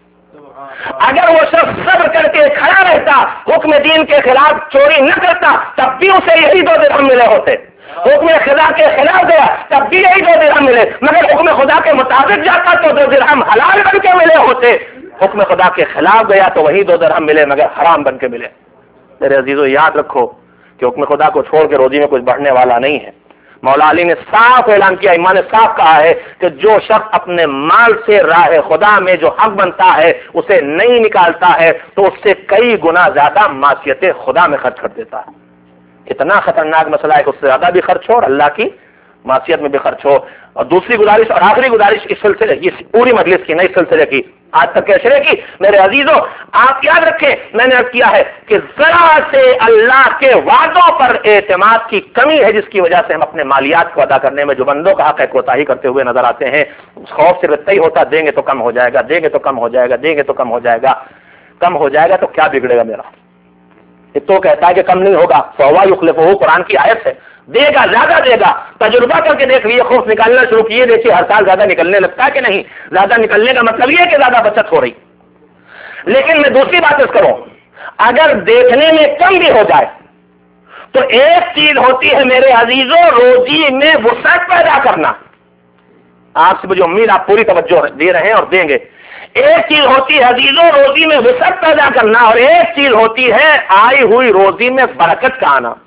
اگر وہ شخص صبر کر کے کھڑا رہتا، حکم دین کے خلاف چوری نہ کرتا، تب بھی اسے یہی دو درہم ملے ہوتے۔ حکم خدا کے خلاف گیا تب بھی یہی دو درہم ملے، مگر حکم خدا کے مطابق جاتا تو دو درہم حلال بن کے ملے ہوتے۔ حکم خدا کے خلاف گیا تو وہی دو درہم ملے مگر حرام بن کے ملے۔ میرے عزیزو یاد رکھو کہ حکم خدا کو چھوڑ کے روزی میں کچھ بڑھنے والا نہیں ہے۔ مولا علی نے صاف اعلان کیا، ایمان نے صاف کہا ہے کہ جو شخص اپنے مال سے راہ خدا میں جو حق بنتا ہے اسے نہیں نکالتا ہے تو اس سے کئی گنا زیادہ معصیت خدا میں خرچ کر دیتا ہے۔ اتنا خطرناک مسئلہ ہے کہ اس سے زیادہ بھی خرچ ہو اور اللہ کی معصیت میں بھی خرچ ہو۔ اور دوسری گزارش اور آخری گزارش اس سلسلے کی، پوری مجلس کی نہیں، سلسلے کی، آج تک کے شرے کی، میرے عزیزوں آپ یاد رکھیں میں نے عرض کیا ہے کہ ذرا سے اللہ کے وعدوں پر اعتماد کی کمی ہے جس کی وجہ سے ہم اپنے مالیات کو ادا کرنے میں جو بندوں کا حق ہے کوتاہی کرتے ہوئے نظر آتے ہیں۔ خوف صرف اتنا ہی ہوتا، دیں گے تو کم ہو جائے گا، دیں گے تو کم ہو جائے گا، دیں گے تو کم ہو جائے گا، کم ہو جائے گا تو کیا بگڑے گا میرا؟ یہ تو کہتا ہے کہ کم نہیں ہوگا، فہو یخلفہ قرآن کی آیت ہے، دے گا، زیادہ دے گا۔ تجربہ کر کے دیکھ لیے، خوف نکالنا شروع کیے دیکھیے ہر سال زیادہ نکلنے لگتا ہے کہ نہیں؟ زیادہ نکلنے کا مطلب یہ ہے کہ زیادہ بچت ہو رہی۔ لیکن میں دوسری بات اس کروں، اگر دیکھنے میں کم بھی ہو جائے تو ایک چیز ہوتی ہے میرے عزیزوں، روزی میں وسعت پیدا کرنا۔ آپ سے مجھے امید آپ پوری توجہ دے رہے ہیں اور دیں گے۔ ایک چیز ہوتی ہے عزیزوں روزی میں وسعت پیدا کرنا، اور ایک چیز ہوتی ہے آئی ہوئی روزی میں برکت کا آنا۔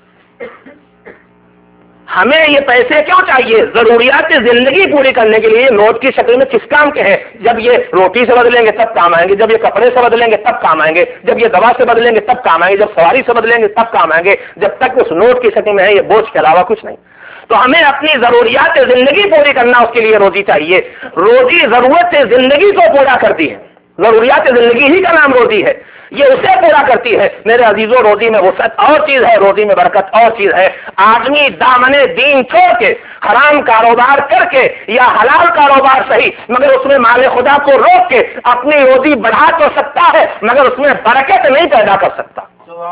ہمیں یہ پیسے کیوں چاہیے؟ ضروریات زندگی پوری کرنے کے لیے۔ نوٹ کی شکل میں کس کام کے ہیں؟ جب یہ روٹی سے بدلیں گے تب کام آئیں گے، جب یہ کپڑے سے بدلیں گے تب کام آئیں گے، جب یہ دوا سے بدلیں گے تب کام آئیں گے، جب سواری سے بدلیں گے تب کام آئیں گے۔ جب تک اس نوٹ کی شکل میں ہے یہ بوجھ کے علاوہ کچھ نہیں۔ تو ہمیں اپنی ضروریات زندگی پوری کرنا، اس کے لیے روزی چاہیے۔ روزی ضرورت سے زندگی کو پورا کرتی ہے، ضروریات زندگی ہی کا نام روزی ہے، یہ اسے پورا کرتی ہے۔ میرے عزیزوں روزی میں وسعت اور چیز ہے، روزی میں برکت اور چیز ہے۔ آدمی دامن دین چھوڑ کے حرام کاروبار کر کے یا حلال کاروبار صحیح مگر اس میں مال خدا کو روک کے اپنی روزی بڑھا تو سکتا ہے مگر اس میں برکت نہیں پیدا کر سکتا۔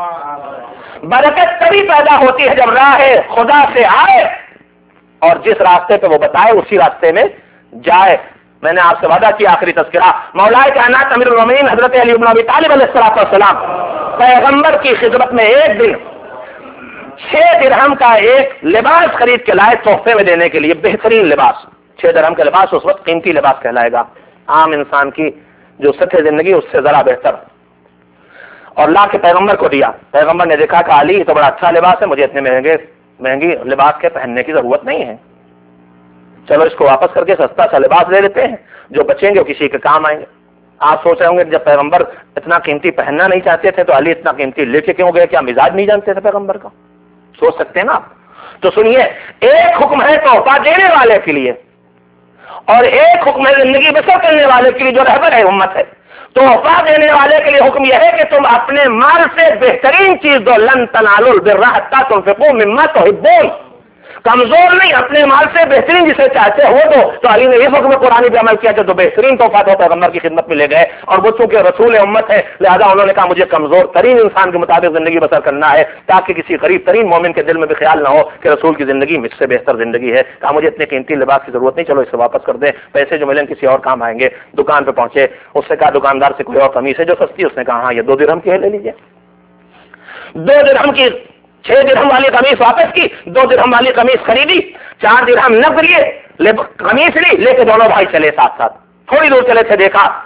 برکت تبھی پیدا ہوتی ہے جب راہ خدا سے آئے اور جس راستے پہ وہ بتائے اسی راستے میں جائے۔ میں نے آپ سے وعدہ کیا آخری تذکرہ، مولا کائنات امیر المومنین حضرت علی بن ابی طالب علیہ السلام پیغمبر کی خدمت میں ایک دن چھ درہم کا ایک لباس خرید کے لائے تحفے میں دینے کے لیے، بہترین لباس۔ چھ درہم کا لباس اس وقت قیمتی لباس کہلائے گا، عام انسان کی جو سطح زندگی اس سے ذرا بہتر، اور لا کے پیغمبر کو دیا۔ پیغمبر نے دیکھا کہ علی تو بڑا اچھا لباس ہے، مجھے اتنے مہنگے مہنگی لباس کے پہننے کی ضرورت نہیں ہے، چلو اس کو واپس کر کے سستا سا لباس لے لیتے ہیں، جو بچیں گے وہ کسی کے کام آئیں گے۔ آپ سوچ رہے ہوں گے جب پیغمبر اتنا قیمتی پہننا نہیں چاہتے تھے تو علی اتنا قیمتی لے کے کیوں گئے؟ کیا مزاج نہیں جانتے تھے پیغمبر کا؟ سوچ سکتے ہیں نا آپ۔ تو سنیے، ایک حکم ہے تحفہ دینے والے کے لیے اور ایک حکم ہے زندگی بسر کرنے والے کے لیے جو رہبر ہے امت ہے۔ تحفہ دینے والے کے لیے حکم یہ ہے کہ تم اپنے مال سے بہترین چیز دو، لن تنالوا البر حتی تنفقوا مما تحبون۔ کمزور نہیں، اپنے مال سے بہترین جسے چاہتے ہو دو۔ تو علی نے اس وقت میں قرآن پہ عمل کیا کہ جو بہترین تحفہ تھا پیغمبر کی خدمت میں لے گئے، اور وہ چونکہ رسول امت ہے لہذا انہوں نے کہا مجھے کمزور ترین انسان کے مطابق زندگی بسر کرنا ہے تاکہ کسی غریب ترین مومن کے دل میں بھی خیال نہ ہو کہ رسول کی زندگی مجھ سے بہتر زندگی ہے۔ کہا مجھے اتنے قیمتی لباس کی ضرورت نہیں، چلو اسے واپس کر دیں، پیسے جو ملیں کسی اور کام آئیں گے۔ دکان پہ پہنچے، اس سے کہا دکاندار سے کوئی اور قمیص ہے جو سستی؟ اس نے کہا ہاں یہ دو درہم کی ہے، لے لیجیے۔ دو درہم کی چھ درہم والی قمیص واپس کی، دو درہم والی قمیص خریدی، چار درہم نقد لیے، قمیص لی، لے کے دونوں بھائی چلے ساتھ ساتھ۔ تھوڑی دور چلے تھے، دیکھا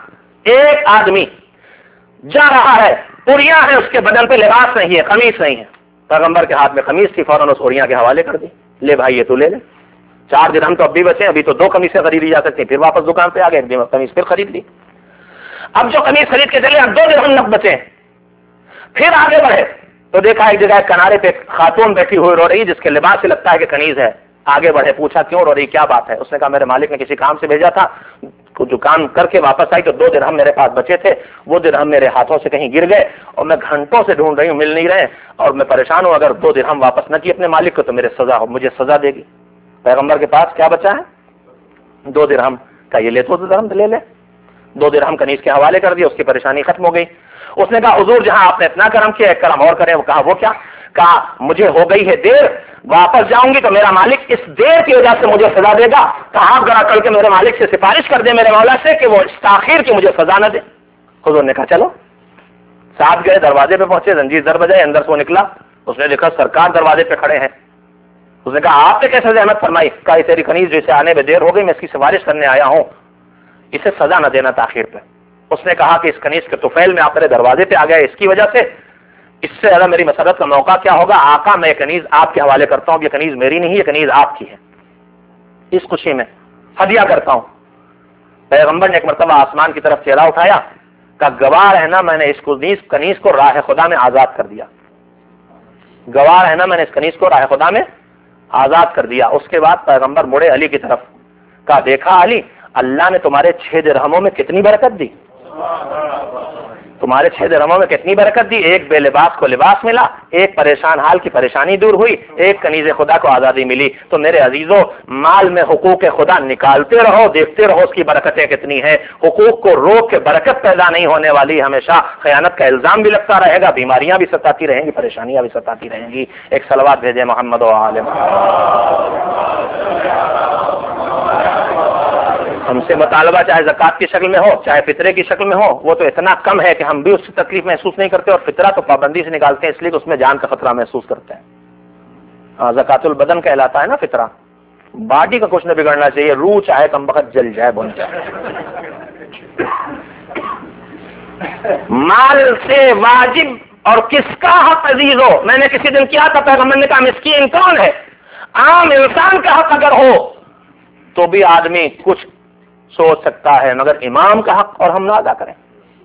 ایک آدمی جا رہا ہے، اڑیاں ہیں اس کے بدن پہ، لباس نہیں ہے، قمیص نہیں ہے، پیغمبر کے ہاتھ میں قمیص تھی، فوراً اس اڑیاں کے حوالے کر دی، لے بھائی یہ تو لے لے، چار درہم تو اب بھی بچے، ابھی تو دو قمیصیں خریدی جا سکتی، پھر واپس دکان پہ آ گئے، ایک قمیص پھر خرید لی، اب جو قمیص خرید کے چلے اب دو درہم نقد بچے، پھر آگے بڑھے تو دیکھا ایک جگہ کنارے پہ خاتون بیٹھی ہوئی رو رہی، جس کے لباس سے لگتا ہے کہ کنیز ہے، آگے بڑھے پوچھا کیوں رو رہی، کیا بات ہے؟ اس نے کہا میرے مالک نے کسی کام سے بھیجا تھا، جو کام کر کے واپس آئی تو دو درہم میرے پاس بچے تھے، وہ درہم میرے ہاتھوں سے کہیں گر گئے اور میں گھنٹوں سے ڈھونڈ رہی ہوں، مل نہیں رہے، اور میں پریشان ہوں، اگر دو درہم واپس نہ کیے اپنے مالک کو تو میرے سزا ہو، مجھے سزا دے گی۔ پیغمبر کے پاس کیا بچا ہے؟ دو درہم کا، یہ لے تو دو درہم لے لے، دو درہم کنیز کے حوالے کر دیا، اس کی پریشانی ختم ہو گئی۔ اس نے کہا حضور جہاں آپ نے اتنا کرم کیا ایک کرم اور کریں، وہ کہا وہ کیا؟ کہا مجھے ہو گئی ہے دیر، واپس جاؤں گی تو میرا مالک اس دیر کی وجہ سے مجھے سزا دے گا، کہا آپ ذرا کل کے میرے مالک سے سفارش کر دیں میرے مولا سے کہ وہ اس تاخیر کی مجھے سزا نہ دے۔ حضور نے کہا چلو، ساتھ گئے، دروازے پہ پہنچے، زنجیر در بجائے، اندر سے وہ نکلا، اس نے دیکھا سرکار دروازے پہ کھڑے ہیں، اس نے کہا آپ نے کیسے زحمت فرمائی؟ کہا یہ تیری کنیز جسے آنے میں دیر ہو گئی، میں اس کی سفارش کرنے آیا ہوں، اسے سزا نہ دینا تاخیر پہ۔ اس نے کہا کہ اس کنیز کے طفیل میں آپ میرے دروازے پہ آ گئے، اس کی وجہ سے اس سے زیادہ میری مسرت کا موقع کیا ہوگا؟ آقا میں کنیز آپ کے حوالے کرتا ہوں، یہ کنیز میری نہیں، یہ کنیز آپ کی ہے، اس خوشی میں ہدیہ کرتا ہوں۔ پیغمبر نے ایک مرتبہ آسمان کی طرف چہرہ اٹھایا، کہا گواہ رہنا میں نے اس کنیز کنیز کو راہ خدا میں آزاد کر دیا، گواہ رہنا میں نے اس کنیز کو راہ خدا میں آزاد کر دیا۔ اس کے بعد پیغمبر مڑے علی کی طرف، کہا دیکھا علی، اللہ نے تمہارے چھ درہموں میں کتنی برکت دی، تمہارے چھ درہموں میں کتنی برکت دی، ایک بے لباس کو لباس ملا، ایک پریشان حال کی پریشانی دور ہوئی، ایک کنیز خدا کو آزادی ملی۔ تو میرے عزیزوں، مال میں حقوق خدا نکالتے رہو، دیکھتے رہو اس کی برکتیں کتنی ہیں، حقوق کو روک کے برکت پیدا نہیں ہونے والی، ہمیشہ خیانت کا الزام بھی لگتا رہے گا، بیماریاں بھی ستاتی رہیں گی، پریشانیاں بھی ستاتی رہیں گی۔ ایک صلوات بھیجے محمد و آل ہم سے مطالبہ چاہے زکوٰۃ کی شکل میں ہو چاہے فطرے کی شکل میں ہو، وہ تو اتنا کم ہے کہ ہم بھی اس سے تکلیف محسوس نہیں کرتے، اور فطرہ تو پابندی سے نکالتے ہیں اس لیے کہ اس میں جان کا خطرہ محسوس کرتے ہیں۔ زکوٰۃ البدن کہلاتا ہے نا فطرہ، باڈی کا کچھ نہ بگڑنا چاہیے، روح چاہے کم وقت جل جائے بن جائے۔ مال سے واجب اور کس کا حق عزیز ہو، میں نے کسی دن کیا تھا، پیغمبر نے کہا مسکین کون ہے؟ عام انسان کا حق اگر ہو تو بھی آدمی کچھ سوچ سکتا ہے، مگر امام کا حق اور ہم نہ ادا کریں۔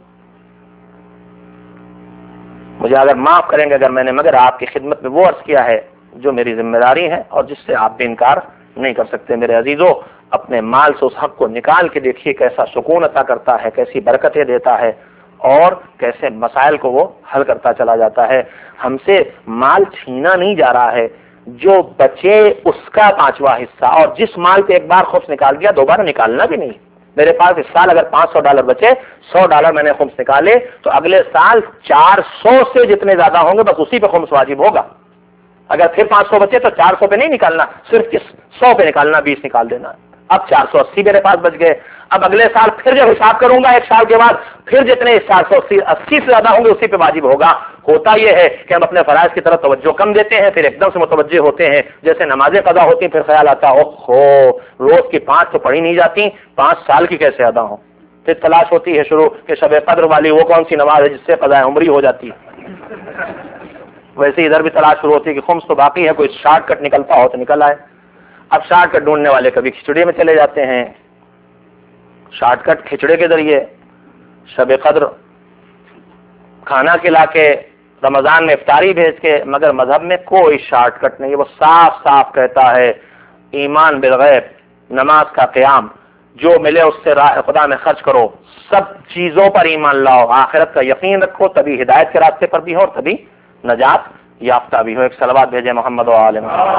مجھے اگر معاف کریں گے اگر میں نے مگر آپ کی خدمت میں وہ عرض کیا ہے جو میری ذمہ داری ہے اور جس سے آپ بھی انکار نہیں کر سکتے۔ میرے عزیزوں، اپنے مال سے اس حق کو نکال کے دیکھیے کیسا سکون عطا کرتا ہے، کیسی برکتیں دیتا ہے، اور کیسے مسائل کو وہ حل کرتا چلا جاتا ہے۔ ہم سے مال چھینا نہیں جا رہا ہے، جو بچے اس کا پانچواں حصہ، اور جس مال پہ ایک بار خمس نکال دیا دوبارہ نکالنا بھی نہیں۔ میرے پاس اس سال اگر پانچ سو ڈالر بچے، سو ڈالر میں نے خمس نکالے تو اگلے سال چار سو سے جتنے زیادہ ہوں گے بس اسی پہ خمس واجب ہوگا۔ اگر پھر پانچ سو بچے تو چار سو پہ نہیں نکالنا، صرف سو پہ نکالنا، بیس نکال دینا۔ اب چار سو اسی میرے پاس بچ گئے، اب اگلے سال پھر جب حساب کروں گا ایک سال کے بعد پھر جتنے چار سو اسی اسی سے زیادہ ہوں گے اسی پہ واجب ہوگا۔ ہوتا یہ ہے کہ ہم اپنے فرائض کی طرف توجہ کم دیتے ہیں، پھر ایک دم سے متوجہ ہوتے ہیں، جیسے نمازیں قضا ہوتی ہیں پھر خیال آتا ہے اوہو روز کی پانچ تو پڑھی نہیں جاتی، پانچ سال کی کیسے ادا ہوں؟ پھر تلاش ہوتی ہے شروع کہ شب قدر والی وہ کون سی نماز ہے جس سے قضا عمری ہو جاتی ہے۔ ویسے ادھر بھی تلاش شروع ہوتی ہے کہ خمس تو باقی ہے، کوئی شارٹ کٹ نکلتا ہو تو نکل آئے۔ اب شارٹ کٹ ڈھونڈنے والے کبھی کھچڑی میں چلے جاتے ہیں، شارٹ کٹ کھچڑے کے ذریعے شب قدر کھانا کھلا کے رمضان میں افطاری بھیج کے، مگر مذہب میں کوئی شارٹ کٹ نہیں ہے۔ وہ صاف صاف کہتا ہے ایمان بالغیب، نماز کا قیام، جو ملے اس سے راہ خدا میں خرچ کرو، سب چیزوں پر ایمان لاؤ، آخرت کا یقین رکھو، تبھی ہدایت کے راستے پر بھی ہو، تبھی نجات یافتہ بھی ہو۔ ایک صلوات بھیجے محمد و آل محمد۔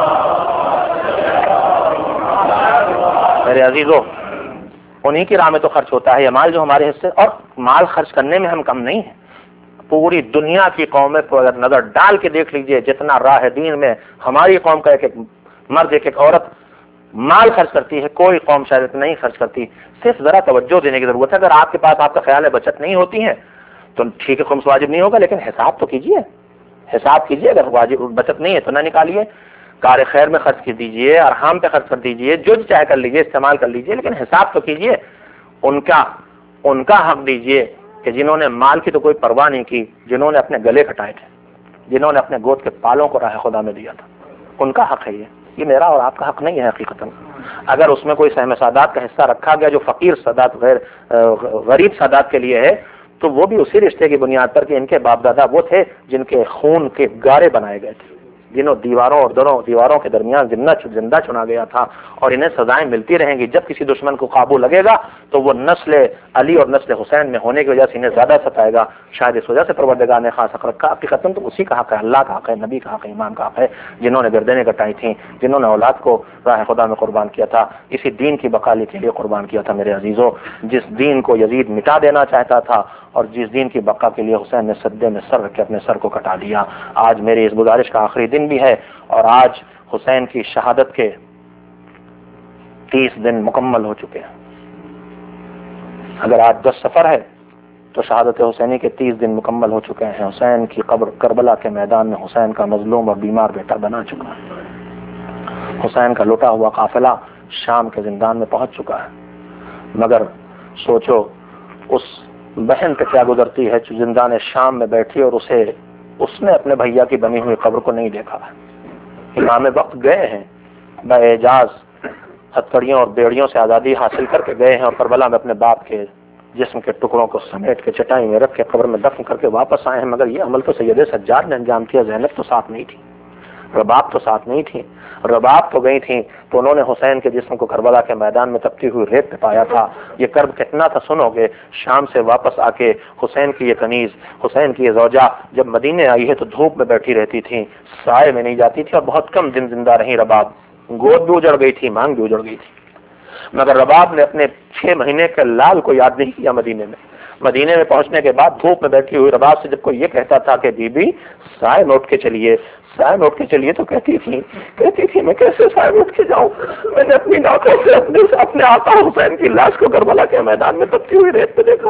میرے عزیزو، انہی کی راہ میں تو خرچ ہوتا ہے یہ مال جو ہمارے حصے، اور مال خرچ کرنے میں ہم کم نہیں ہیں۔ پوری دنیا کی قومیں کو اگر نظر ڈال کے دیکھ لیجئے، جتنا راہ دین میں ہماری قوم کا ایک ایک مرد ایک ایک عورت مال خرچ کرتی ہے، کوئی قوم شاید نہیں خرچ کرتی۔ صرف ذرا توجہ دینے کی ضرورت ہے۔ اگر آپ کے پاس آپ کا خیال ہے بچت نہیں ہوتی ہے تو ٹھیک ہے خمس واجب نہیں ہوگا، لیکن حساب تو کیجئے، حساب کیجئے۔ اگر واجب بچت نہیں ہے تو نہ نکالیے، کار خیر میں خرچ کر دیجئے، ارحام پہ خرچ کر دیجئے، جو چاہے کر لیجئے، استعمال کر لیجئے، لیکن حساب تو کیجئے۔ ان کا ان کا حق دیجئے کہ جنہوں نے مال کی تو کوئی پرواہ نہیں کی، جنہوں نے اپنے گلے کٹائے تھے، جنہوں نے اپنے گود کے پالوں کو راہ خدا میں دیا تھا، ان کا حق ہے یہ یہ میرا اور آپ کا حق نہیں ہے حقیقتاً۔ اگر اس میں کوئی سہم سادات کا حصہ رکھا گیا جو فقیر سادات غیر غریب سادات کے لیے ہے، تو وہ بھی اسی رشتے کی بنیاد پر کہ ان کے باپ دادا وہ تھے جن کے خون کے گارے بنائے گئے تھے، جنہوں دیواروں اور دروں دیواروں کے درمیان زندہ زندہ چنا گیا تھا، اور انہیں سزائیں ملتی رہیں گی۔ جب کسی دشمن کو قابو لگے گا تو وہ نسل علی اور نسل حسین میں ہونے کی وجہ سے انہیں زیادہ ستائے گا، شاید اس وجہ سے پروردگار نے خاص حق رکھا۔ حقیقتاً تو اسی کا حق ہے، اللہ کا حق ہے، نبی کا حق ہے، امام کا حق ہے، جنہوں نے گردنیں کٹائی تھیں، جنہوں نے اولاد کو راہ خدا میں قربان کیا تھا، اسی دین کی بقالی کے لیے قربان کیا تھا۔ میرے عزیزوں، جس دین کو یزید مٹا دینا چاہتا تھا اور جس دین کی بقا کے لیے حسین نے سدے میں سر رکھ کے اپنے سر کو کٹا دیا۔ آج میری اس گزارش کا آخری دن بھی ہے، اور آج حسین کی شہادت کے تیس دن مکمل ہو چکے ہیں۔ اگر آج دس سفر ہے تو شہادت حسینی کے تیس دن مکمل ہو چکے ہیں۔ حسین کی قبر کربلا کے میدان میں حسین کا مظلوم اور بیمار بیٹا بنا چکا ہے۔ حسین کا لوٹا ہوا قافلہ شام کے زندان میں پہنچ چکا ہے، مگر سوچو اس بہن پہ کیا گزرتی ہے جو زندان شام میں بیٹھی اور اسے اس نے اپنے بھیا کی بنی ہوئی قبر کو نہیں دیکھا ہے۔ امام وقت گئے ہیں، باعجاز ہتھکڑیوں اور بیڑیوں سے آزادی حاصل کر کے گئے ہیں، اور کربلا میں اپنے باپ کے جسم کے ٹکڑوں کو سمیٹ کے چٹائی میں رکھ کے قبر میں دفن کر کے واپس آئے ہیں، مگر یہ عمل تو سید سجاد نے انجام کیا۔ زینب تو ساتھ نہیں تھی، رباب تو ساتھ نہیں تھی، رباب تو گئی تھیں تو انہوں نے حسین کے جسم کو کربلا کے میدان میں تپتی ہوئی ریت پہ پایا تھا۔ یہ کرب کتنا تھا سنو گے۔ شام سے واپس آ کے حسین کی یہ کنیز، حسین کی یہ زوجہ جب مدینے آئی ہے تو دھوپ میں بیٹھی رہتی تھی، سائے میں نہیں جاتی تھی، اور بہت کم دن زندہ رہی رباب۔ گود بھی اجڑ گئی تھی، مانگ بھی اجڑ گئی تھی، مگر رباب نے اپنے چھ مہینے کے لال کو یاد نہیں کیا۔ مدینے میں مدینے میں پہنچنے کے بعد دھوپ میں بیٹھی ہوئی رباب سے جب کوئی یہ کہتا تھا کہ بی بی سائے میں اٹھ کے چلیے، سائے میں اٹھ کے چلیے، تو کہتی تھی کہتی تھی میں کیسے سائے میں اٹھ کے جاؤں؟ میں نے اپنی ناکوں سے اپنے اپنے آقا حسین کی لاش کو کربلا کے میدان میں تپتی ہوئی ریت پہ دیکھا۔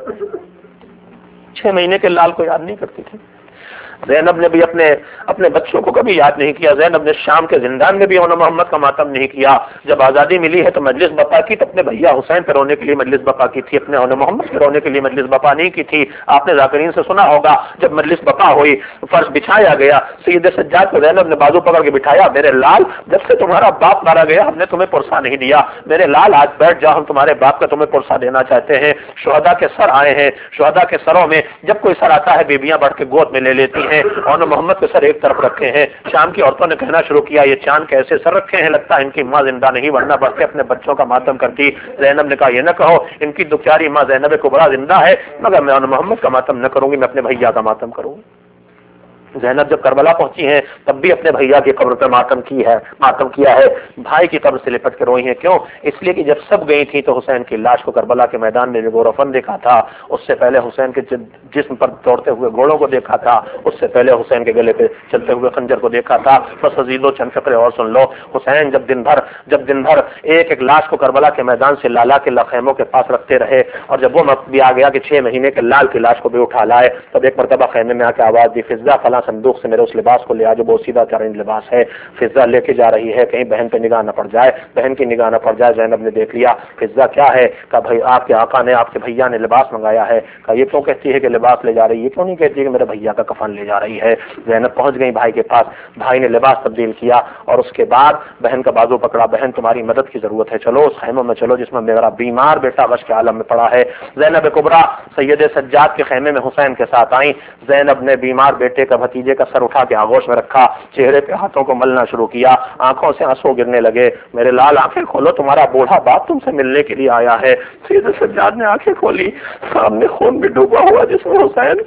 چھ مہینے کے لال کو یاد نہیں کرتی تھی۔ زینب نے بھی اپنے اپنے بچوں کو کبھی یاد نہیں کیا۔ زینب نے شام کے زندان میں بھی اون محمد کا ماتم نہیں کیا۔ جب آزادی ملی ہے تو مجلس بپا کی، تو اپنے بھیا حسین پہ رونے کے لیے مجلس بپا کی تھی، اپنے اون محمد پہ رونے کے لیے مجلس بپا نہیں کی تھی۔ آپ نے ذاکرین سے سنا ہوگا جب مجلس بپا ہوئی، فرش بچھایا گیا، سید سجاد کو زینب نے بازو پکڑ کے بٹھایا، میرے لال جب سے تمہارا باپ مارا گیا ہم نے تمہیں پرسہ نہیں دیا، میرے لال آج بیٹھ جاؤ، ہم تمہارے باپ کا تمہیں پرسہ دینا چاہتے ہیں۔ شہداء کے سر آئے ہیں، شہداء کے سروں میں جب کوئی سر آتا ہے بیبیاں بڑھ کے گود میں لے لیتی ہیں، اون محمد کے سر ایک طرف رکھے ہیں۔ شام کی عورتوں نے کہنا شروع کیا یہ چاند کیسے سر رکھے ہیں، لگتا ہے ان کی ماں زندہ نہیں، ورنہ بڑھ کے اپنے بچوں کا ماتم کرتی۔ زینب نے کہا یہ نہ کہو، ان کی دکھیاری ماں زینب کبریٰ زندہ ہے، مگر میں اون محمد کا ماتم نہ کروں گی، میں اپنے بھیا کا ماتم کروں گی۔ زینب جب کربلا پہنچی ہیں تب بھی اپنے بھیا کی قبر پہ ماتم کی ہے ماتم کیا ہے، بھائی کی قبر سے لپٹ کے روئی ہیں۔ کیوں؟ اس لیے کہ جب سب گئی تھی تو حسین کی لاش کو کربلا کے میدان میں جو گورفن دیکھا تھا، اس سے پہلے حسین کے جسم پر دوڑتے ہوئے گھوڑوں کو دیکھا تھا، اس سے پہلے حسین کے گلے پہ چلتے ہوئے خنجر کو دیکھا تھا۔ بس عزیزو چند فقرے اور سن لو۔ حسین جب دن بھر جب دن بھر ایک ایک لاش کو کربلا کے میدان سے لالا کے خیموں کے پاس رکھتے رہے، اور جب وہ وقت بھی آ گیا کہ چھ مہینے کے لال کی لاش کو بھی اٹھا لائے، تب ایک مرتبہ خیمے میں آ کے آواز دی فضا فلاں صندوق سے میرے اس لباس کو لے آ جو بہت سیدھا چرند لباس ہے۔ فضا لے کے جا رہی ہے، کہیں بہن پہ نگاہ نہ پڑ جائے، بہن کی نگاہ نہ پڑ جائے۔ زینب نے دیکھ لیا فضا کیا ہے، کہا بھائی آپ کے آقا نے آپ کے بھیا نے لباس منگایا ہے۔ کہا یہ کیوں کہتی ہے کہ لباس لے جا رہی ہے، یہ کیوں نہیں کہتی کہ میرے بھیا کا کفن لے جا رہی ہے۔ زینب پہنچ گئی بھائی کے پاس، بھائی نے لباس تبدیل کیا اور اس کے بعد بہن کا بازو پکڑا، بہن تمہاری مدد کی ضرورت ہے، چلو اس خیموں میں چلو جس میں میرا بیمار بیٹا غش کے عالم میں پڑا ہے۔ زینب کبریٰ سید سجاد کے خیمے میں حسین کے ساتھ آئیں۔ زینب نے بیمار بیٹے کا بھتیجے کا سر اٹھا کے آغوش میں رکھا، چہرے پہ ہاتھوں کو ملنا شروع کیا، آنکھوں سے آنسو گرنے لگے۔ میرے لال آنکھیں کھولو، تمہارا بوڑھا باپ تم سے ملنے کے لیے آیا ہے۔ سید سجاد نے آنکھیں کھولی، سامنے خون بھی ڈوبا ہوا جس میں حسین۔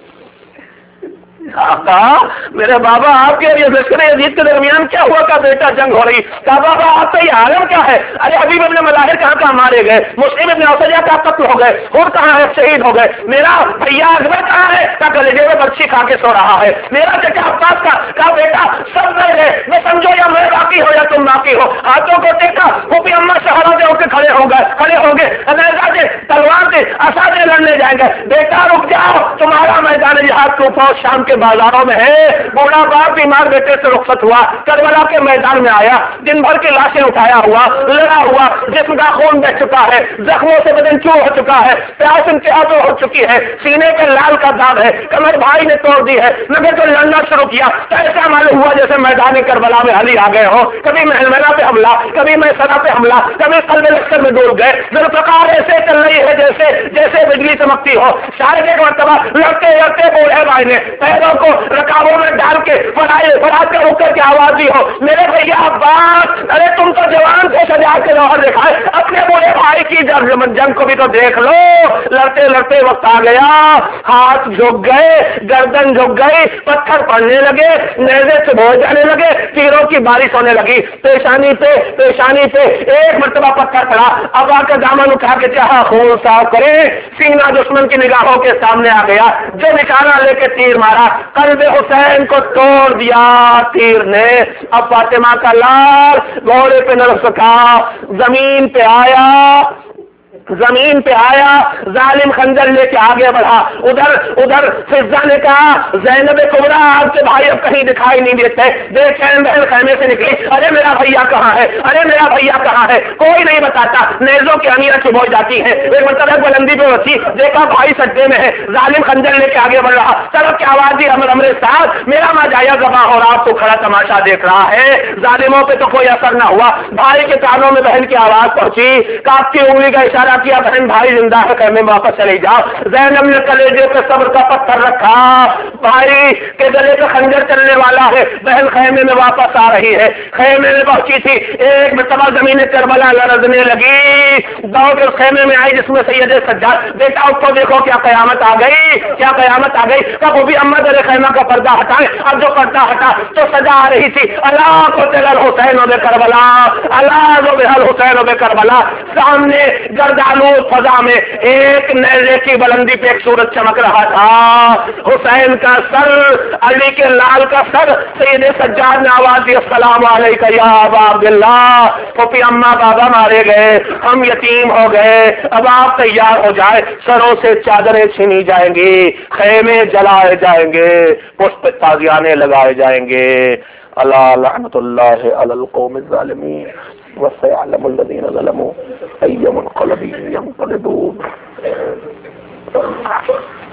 آقا میرے بابا آپ کے لشکر یزید کے درمیان کیا ہوا کا بیٹا جنگ ہو رہی، کہا بابا آپ کا یہ عالم کیا ہے؟ ارے حبیب ابن مظاہر کہاں کہاں مارے گئے، مسلم ابن اوسجہ کا قتل ہو گئے، خود کہاں ہے شہید ہو گئے، میرا بھیا اکبر کہاں ہے؟ کہا گلجے میں برچھی کھا کے سو رہا ہے، میرا چچا عباس کا کہا بیٹا سب مر گئے، میں سمجھو یا میں باقی ہو یا تم باقی ہو۔ ہاتھوں کو دیکھا وہ بھی اما سہارا دے ہو کے کھڑے ہو گئے کھڑے ہو گئے نیزہ دے تلوار دے عصا دے میں لڑنے جائیں گے. بیٹا رک جاؤ, تمہارا میدان جہاد کوفہ اور شام کے بازاروں میں ہے. بوڑھا باپ بیمار بیٹے سے رخصت ہوا, کربلا کے میدان میں آیا, دن بھر کی لاشیں اٹھایا ہوا, لڑا ہوا, جسم کا خون بہ چکا ہے, زخموں سے بدن چور ہو چکا ہے, پیاس انتہا تو ہو چکی ہے, سینے پہ لال کا داغ ہے, کمر بھائی نے توڑ دی ہے, مگر تو لڑنا شروع کیا تو ایسا معلوم ہوا جیسے میدان کربلا میں علی آ گئے ہو. کبھی محملہ پہ حملہ, کبھی میسرہ پہ حملہ, کبھی قلب لشکر میں ڈول گئے. ذوالفقار ایسے چل رہی ہے جیسے جیسے بجلی چمکتی ہو. شاید ایک مرتبہ لڑتے لڑتے بوڑھے بھائی نے پیروں کو رکابوں میں ڈال کے فڑائے فڑا کر اٹھ کر کے آواز دی ہو, میرے بھیا عباس, ارے تم تو جوان سے سجا کے جوہر دکھائے, اپنے بوڑھے بھائی کی جنگ کو بھی تو دیکھ لو. لڑتے لڑتے وقت آ گیا, ہاتھ جھک گئے, گردن جھک گئی, پتھر پڑنے لگے, نیزے سے بھول جانے لگے, تیروں کی بارش ہونے لگی. پیشانی پہ پیشانی پہ ایک مرتبہ پتھر پڑا. اب آ کر دامن اٹھا کے چاہا خون صاف کرے, سینہ دشمن کی نگاہوں کے سامنے آ گیا. جو نشانہ لے کے تیر مارا, قلب حسین کو توڑ دیا تیر نے. اب فاطمہ کا لال گھوڑے پہ نہ رک سکا, زمین پہ آیا زمین پہ آیا ظالم خنجر لے کے آگے بڑھا. ادھر ادھر فضا نے کہا, زینب کبریٰ آپ کے بھائی اب کہیں دکھائی نہیں دیتے. دیکھیں بہن خیمے سے نکلی, ارے میرا بھیا کہاں ہے, ارے میرا بھیا کہاں ہے, کوئی نہیں بتاتا. نیزوں کی امیاں چبھو جاتی ہیں. ایک مرتبہ بلندی پہ رسی, دیکھا بھائی سجدے میں ہے, ظالم خنجر لے کے آگے بڑھ رہا. طرف کی آواز دی, امر امر صاحب میرا ماں جایا ذبح ہو رہا, آپ تو کھڑا تماشا دیکھ رہا ہے. ظالموں پہ تو کوئی اثر نہ ہوا. بھائی کے کانوں میں بہن کی آواز پہنچی, کاپتی انگلی کا اشارہ کیا, بہن بھائی زندہ ہے, خیمے میں واپس چلی جاؤ. زینب نے کلیجے پہ صبر کا پتھر رکھا, بھائی کے گلے پہ خنجر چلنے والا ہے, بہن خیمے میں واپس آ رہی ہے. خیمے میں پہنچی تھی, ایک مرتبہ زمین کربلا لرزنے لگی, دوڑ کر خیمے میں آئی جس میں سید سجاد. بیٹا اس کو دیکھو, کیا قیامت آ گئی, کیا قیامت آ گئی. کب وہ بھی اما در خیمہ کا پردہ ہٹائے. اب جو پردہ ہٹا تو سجا آ رہی تھی, اللہ کو تلل حسین و بے کربلا, اللہ کو بحل حسین و بے کربلا. سامنے گردالو فضا میں ایک نیزے کی بلندی پہ ایک سورج چمک رہا تھا. حسین کا سر, علی کے لال کا سر. سید سجاد نے آواز دی, السلام علیکم یا ابا عبداللہ. پھوپھی اما بابا مارے گئے, ہم یتیم ہو گئے, اب آپ تیار ہو جائے, سروں سے چادریں چھینی جائیں گی, خیمے جلائے جائیں گے, پشپ تازیانے لگائے جائیں گے. اللہ لعنت اللہ علی القوم الظالمین وسيعلم الذين ظلموا أي منقلب ينقلبون.